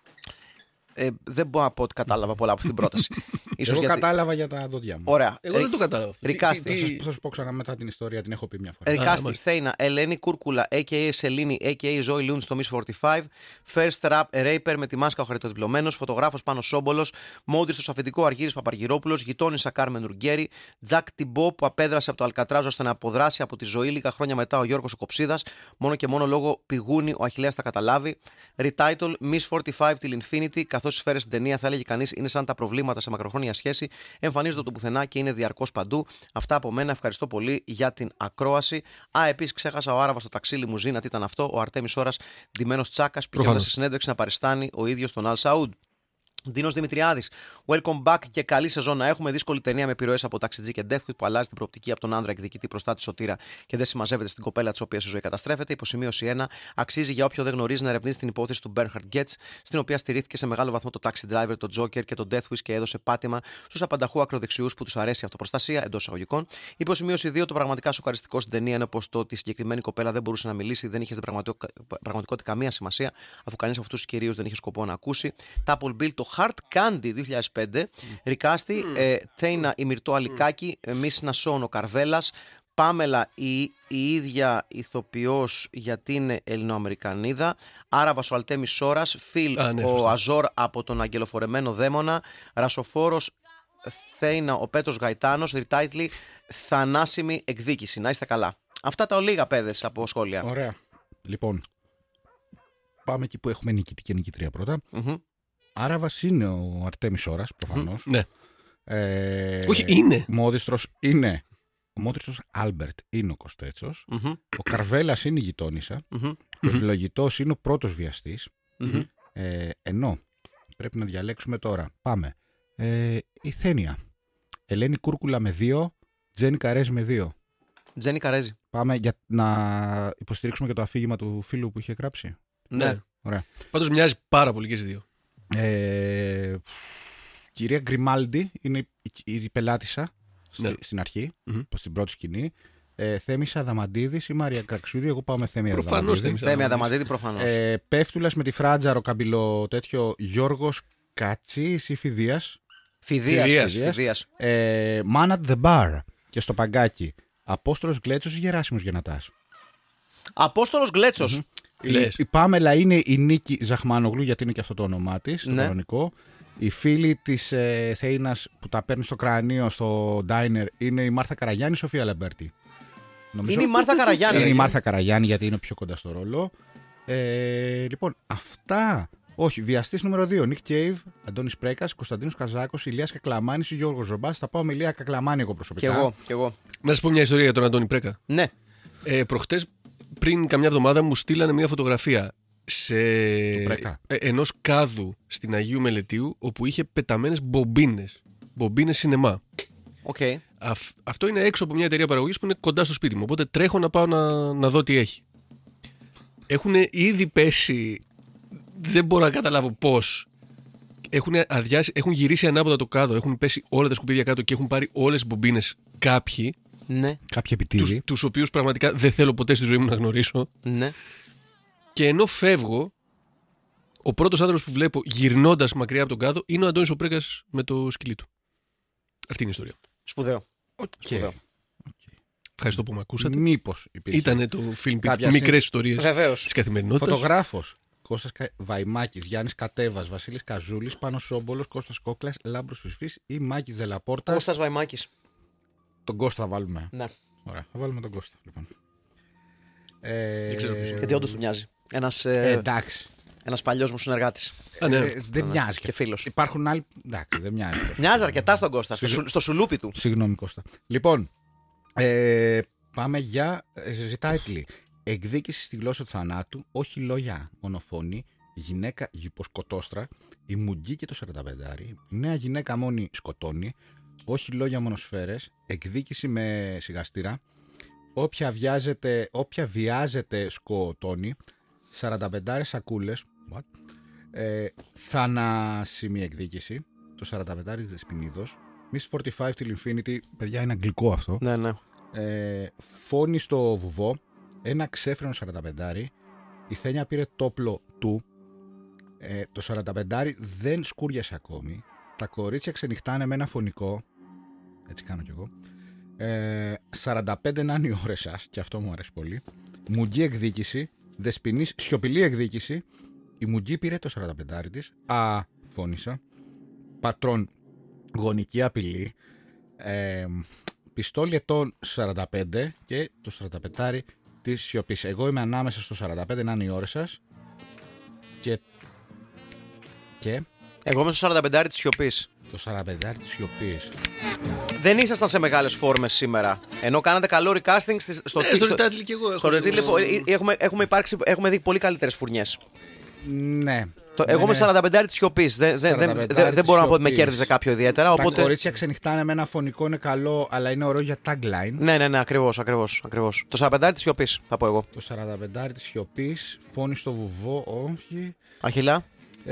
Δεν μπορώ να πω ότι κατάλαβα πολλά από αυτή την πρόταση. Εγώ κατάλαβα για τα δόντια μου. Ωραία. Εγώ δεν το κατάλαβα. Ρικάστη. Θα σου πω ξανά μετά την ιστορία, την έχω πει μια φορά. Ρικάστη, Θέινα, Ελένη Κούρκουλα, a.k.a. Σελήνη, a.k.a. Zoe Loon στο Miss 45. First Rap Raper με τη μάσκα ο χαριτοδιπλωμένος. Φωτογράφος Πάνος Σόμπολος. Μόντρης στο αφεντικό Αργύρης Παπαργυρόπουλος. Γειτόνισσα Κάρμεν Ρουγκέρι. Τζακ Τιμπό που απέδρασε από το Αλκατράζ ώστε να αποδράσει από τη ζωή λίγα χρόνια μετά ο Γιώργος ο Κοψίδας. Μόνο και μόνο λόγω πηγούνι ο Αχιλλέας θα καταλάβει. Retitle Miss 45 till Infinity. Καθώς οι σφαίρες στην ταινία θα έλεγε κανείς είναι σαν τα προβλήματα σε μακροχρόνια σχέση. Εμφανίζονται το πουθενά και είναι διαρκώς παντού. Αυτά από μένα. Ευχαριστώ πολύ για την ακρόαση. Επίσης ξέχασα ο Άραβας στο ταξί λιμουζίνα. Τι ήταν αυτό? Ο Αρτέμις Ώρας ντυμένος τσάκας πηγαίνοντας σε συνέντευξη να παριστάνει ο ίδιος τον Αλ Σαούντ. Δίνος Δημητριάδης, welcome back και καλή σεζόν να έχουμε. Δύσκολη ταινία με επιρροές από Taxi G και Deathwish που αλλάζει την προοπτική από τον άνδρα εκδικητή προστάτη σωτήρα και δεν συμμαζεύεται στην κοπέλα της οποίας η ζωή καταστρέφεται. Υποσημείωση 1. Αξίζει για όποιο δεν γνωρίζει να ερευνήσει την υπόθεση του Bernhard Goetz, στην οποία στηρίχθηκε σε μεγάλο βαθμό το Taxi Driver, το Joker και το Deathwish και έδωσε πάτημα στους απανταχού ακροδεξιούς που τους αρέσει η αυτοπροστασία εντός εισαγωγικών. Υποσημείωση 2. Το πραγματικά σοκαριστικό στην ταινία είναι πως το ότι η συγκεκριμένη κοπέλα δεν μπορούσε να μιλήσει δεν είχε στην πραγματικότητα καμία σημασία, αφού κανείς από αυτούς τους κυρίους δεν είχε σκοπό να ακούσει. Τάπολ Bill, το Hard Candy 2005. Ρικάστη, Θέινα η Μυρτώ Αλικάκη, Μις Νασόν ο Καρβέλας, Πάμελα η ίδια ηθοποιός γιατί είναι Ελληνοαμερικανίδα, Άραβας ο Αλτέμις Σόρας, Φιλ ο Αζόρ από τον Αγγελοφορεμένο Δαίμονα, Ρασοφόρος Θέινα ο Πέτρος Γαϊτάνος, Ριτάιτλι Θανάσιμη εκδίκηση. Να είστε καλά. Αυτά τα ολίγα παιδες από σχόλια. Ωραία. Λοιπόν, πάμε εκεί που έχουμε νικητή και νικητρία πρώτα. Άραβας είναι ο Αρτέμις Ώρας, προφανώς. Ναι. Όχι, είναι. Μόδιστρος είναι. Ο Μόδιστρος Άλμπερτ είναι ο Κωστέτσος. Ο Καρβέλας είναι η γειτόνισσα. Ο Ευλογητός είναι ο πρώτος βιαστής. Ενώ πρέπει να διαλέξουμε τώρα. Πάμε. Η Θένια. Ελένη Κούρκουλα με 2. Τζένι Καρέζη με 2. Τζένι Καρέζη. Πάμε για να υποστηρίξουμε και το αφήγημα του φίλου που είχε γράψει. Ναι. Ωραία. Πάντως μοιάζει πάρα πολύ και στις δύο. Κυρία Γκριμάλντι είναι η πελάτησα στην αρχή, στην πρώτη σκηνή. Θέμης Αδαμαντίδης ή Μαρία Κραξούδη. Εγώ πάω με Θέμη Αδαμαντίδη. Θέμη Αδαμαντίδη προφανώς. Πέφτουλας με τη Φράτζαρο καμπυλό τέτοιο Γιώργος Κατσής ή Φιδίας. Φιδίας. Man at the Bar και στο Παγκάκι. Απόστολος Γκλέτσος ή Γεράσιμος Γεννατάς. Απόστολος Γκλέτσος. Η Πάμελα είναι η Νίκη Ζαχμάνογλου, γιατί είναι και αυτό το όνομά της, το κανονικό. Η φίλη της Θέινας που τα παίρνει στο κρανίο στο diner είναι η Μάρθα Καραγιάννη ή Σοφία Λαμπέρτη. Είναι η Μάρθα Καραγιάννη. Είναι η Μάρθα Καραγιάννη γιατί είναι πιο κοντά στο ρόλο. Λοιπόν, αυτά. Όχι, βιαστής νούμερο 2. Νικ Κέιβ, Αντώνης Πρέκας, Κωνσταντίνος Καζάκος, Ηλίας Κακλαμάνης ή Γιώργος Ζομπάς. Θα πάω με Ηλία Κακλαμάνη εγώ προσωπικά. Κι εγώ. Να σας πω μια ιστορία για τον Αντώνη Πρέκα. Ναι. Προχτές, πριν καμιά εβδομάδα, μου στείλανε μια φωτογραφία ενός κάδου στην Αγίου Μελετίου, όπου είχε πεταμένες μπομπίνες σινεμά. Okay. Αυτό είναι έξω από μια εταιρεία παραγωγής που είναι κοντά στο σπίτι μου. Οπότε τρέχω να πάω να δω τι έχει. Έχουν ήδη πέσει. Δεν μπορώ να καταλάβω πώς. Έχουν γυρίσει ανάποδα το κάδο. Έχουν πέσει όλα τα σκουπίδια κάτω και έχουν πάρει όλες τις μπομπίνες κάποιοι. Ναι. Κάποιοι επιτίδοι. Τους οποίους πραγματικά δεν θέλω ποτέ στη ζωή μου να γνωρίσω. Ναι. Και ενώ φεύγω, ο πρώτος άνθρωπος που βλέπω γυρνώντας μακριά από τον κάδο είναι ο Αντώνης ο Πρέκας με το σκυλί του. Αυτή είναι η ιστορία. Σπουδαίο. Okay. Ευχαριστώ που με ακούσατε. Μήπως υπήρχε. Ήτανε το φιλμ μικρές ιστορίες της καθημερινότητας. Φωτογράφος. Κώστας Βαϊμάκης, Γιάννης Κατέβας, Βασίλης Καζούλης, Πάνος Σόμπολος, Κώστας Κόκλας, Λάμπρος Φυσφής ή Μάκης Δελαπόρτα. Κώστας Βαϊμάκης. Τον Κώστα θα βάλουμε. Ναι. Ωραία, θα βάλουμε τον Κώστα. Λοιπόν. Δεν ξέρω ποιος είναι. Γιατί όντως του μοιάζει. Εντάξει. Ένας παλιός μου συνεργάτης. Δεν μοιάζει. Και φίλος. Υπάρχουν άλλοι. Εντάξει, δεν μοιάζει. Μοιάζει αρκετά στον Κώστα. Στο σουλούπι του. Συγγνώμη, Κώστα. Λοιπόν, πάμε για ζητάιτλι. Εκδίκηση στη γλώσσα του θανάτου, όχι λόγια μονοφόνη, γυναίκα γυποσκοτόστρα, η Μουγγί και το 45, νέα γυναίκα μόνη σκοτώνει, όχι λόγια μονοσφαίρες, εκδίκηση με σιγαστήρα, όποια βιάζεται σκοτώνει, 45 σακούλες, θανάσιμη εκδίκηση, το 45 δεσποινίδος, Miss 45 till Infinity, παιδιά είναι αγγλικό αυτό. Ναι, ναι. Φόνη στο βουβό, ένα ξέφρενο 45, η Θένια πήρε τόπλο του, το 45 δεν σκούριασε ακόμη, τα κορίτσια ξενυχτάνε με ένα φωνικό, έτσι κάνω κι εγώ, 45 να είναι οι ώρες σας, και αυτό μου αρέσει πολύ, Μουγγί εκδίκηση, Δεσποινής σιωπηλή εκδίκηση, η Μουγγί πήρε το 45 της, φώνησα, Πατρόν γονική απειλή, πιστόλι ετών 45 και το 45 της σιωπής. Εγώ είμαι ανάμεσα στο 45 να είναι οι ώρες σας και... Εγώ είμαι στο 45 της σιωπής. Το 45 της σιωπής. Δεν ήσασταν σε μεγάλες φόρμες σήμερα. Ενώ κάνατε καλό recasting στο Retitle και εγώ έχουμε δει πολύ καλύτερες φουρνιές. Ναι. Εγώ είμαι 45 της σιωπής. Δεν μπορώ να πω ότι με κέρδιζε κάποιο ιδιαίτερα. Τα κορίτσια ξενυχτάνε με ένα φωνικό, είναι καλό, αλλά είναι ωραίο για tagline. Ναι, ακριβώς. Το 45 της σιωπής θα πω εγώ. Το 45 της σιωπής, φόνη στο βουβό, όχι. Αχιλά.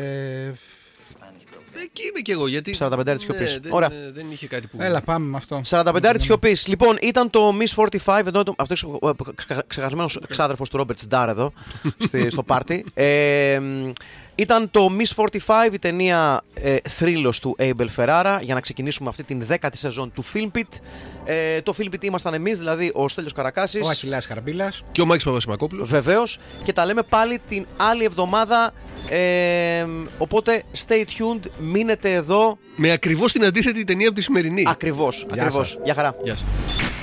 Εκεί είμαι και εγώ, γιατί. 45 της σιωπής. Ναι, Ωραία. Δεν είχε κάτι που. Έλα, πάμε με αυτό. 45 της σιωπής. Λοιπόν, ήταν το Miss 45. Εδώ, αυτός ο ξεχασμένος ξάδερφος του Ρόμπερτ Ντάρ εδώ στο πάρτι. Ήταν το Miss 45, η ταινία θρύλος του Abel Ferrara, για να ξεκινήσουμε αυτή την 10η σεζόν του Filmpit. Το Filmpit ήμασταν εμείς, δηλαδή ο Στέλιος Καρακάσης, Ο Αχιλλέας Χαρμπίλας Και ο Μάκης Παπασημακόπουλος. βεβαίως, και τα λέμε πάλι την άλλη εβδομάδα. Οπότε stay tuned, μείνετε εδώ. Με ακριβώς την αντίθετη ταινία από τη σημερινή. Ακριβώς. σας. Γεια χαρά. Γεια σας.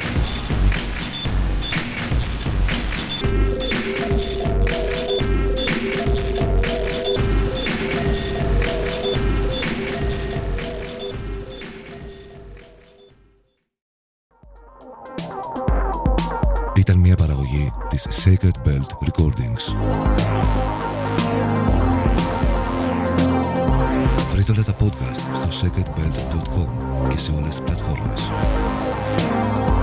Ήταν μια παραγωγή της Sacred Belt Recordings. Βρείτε όλα τα podcast στο sacredbelt.com και σε όλες τις πλατφόρμες.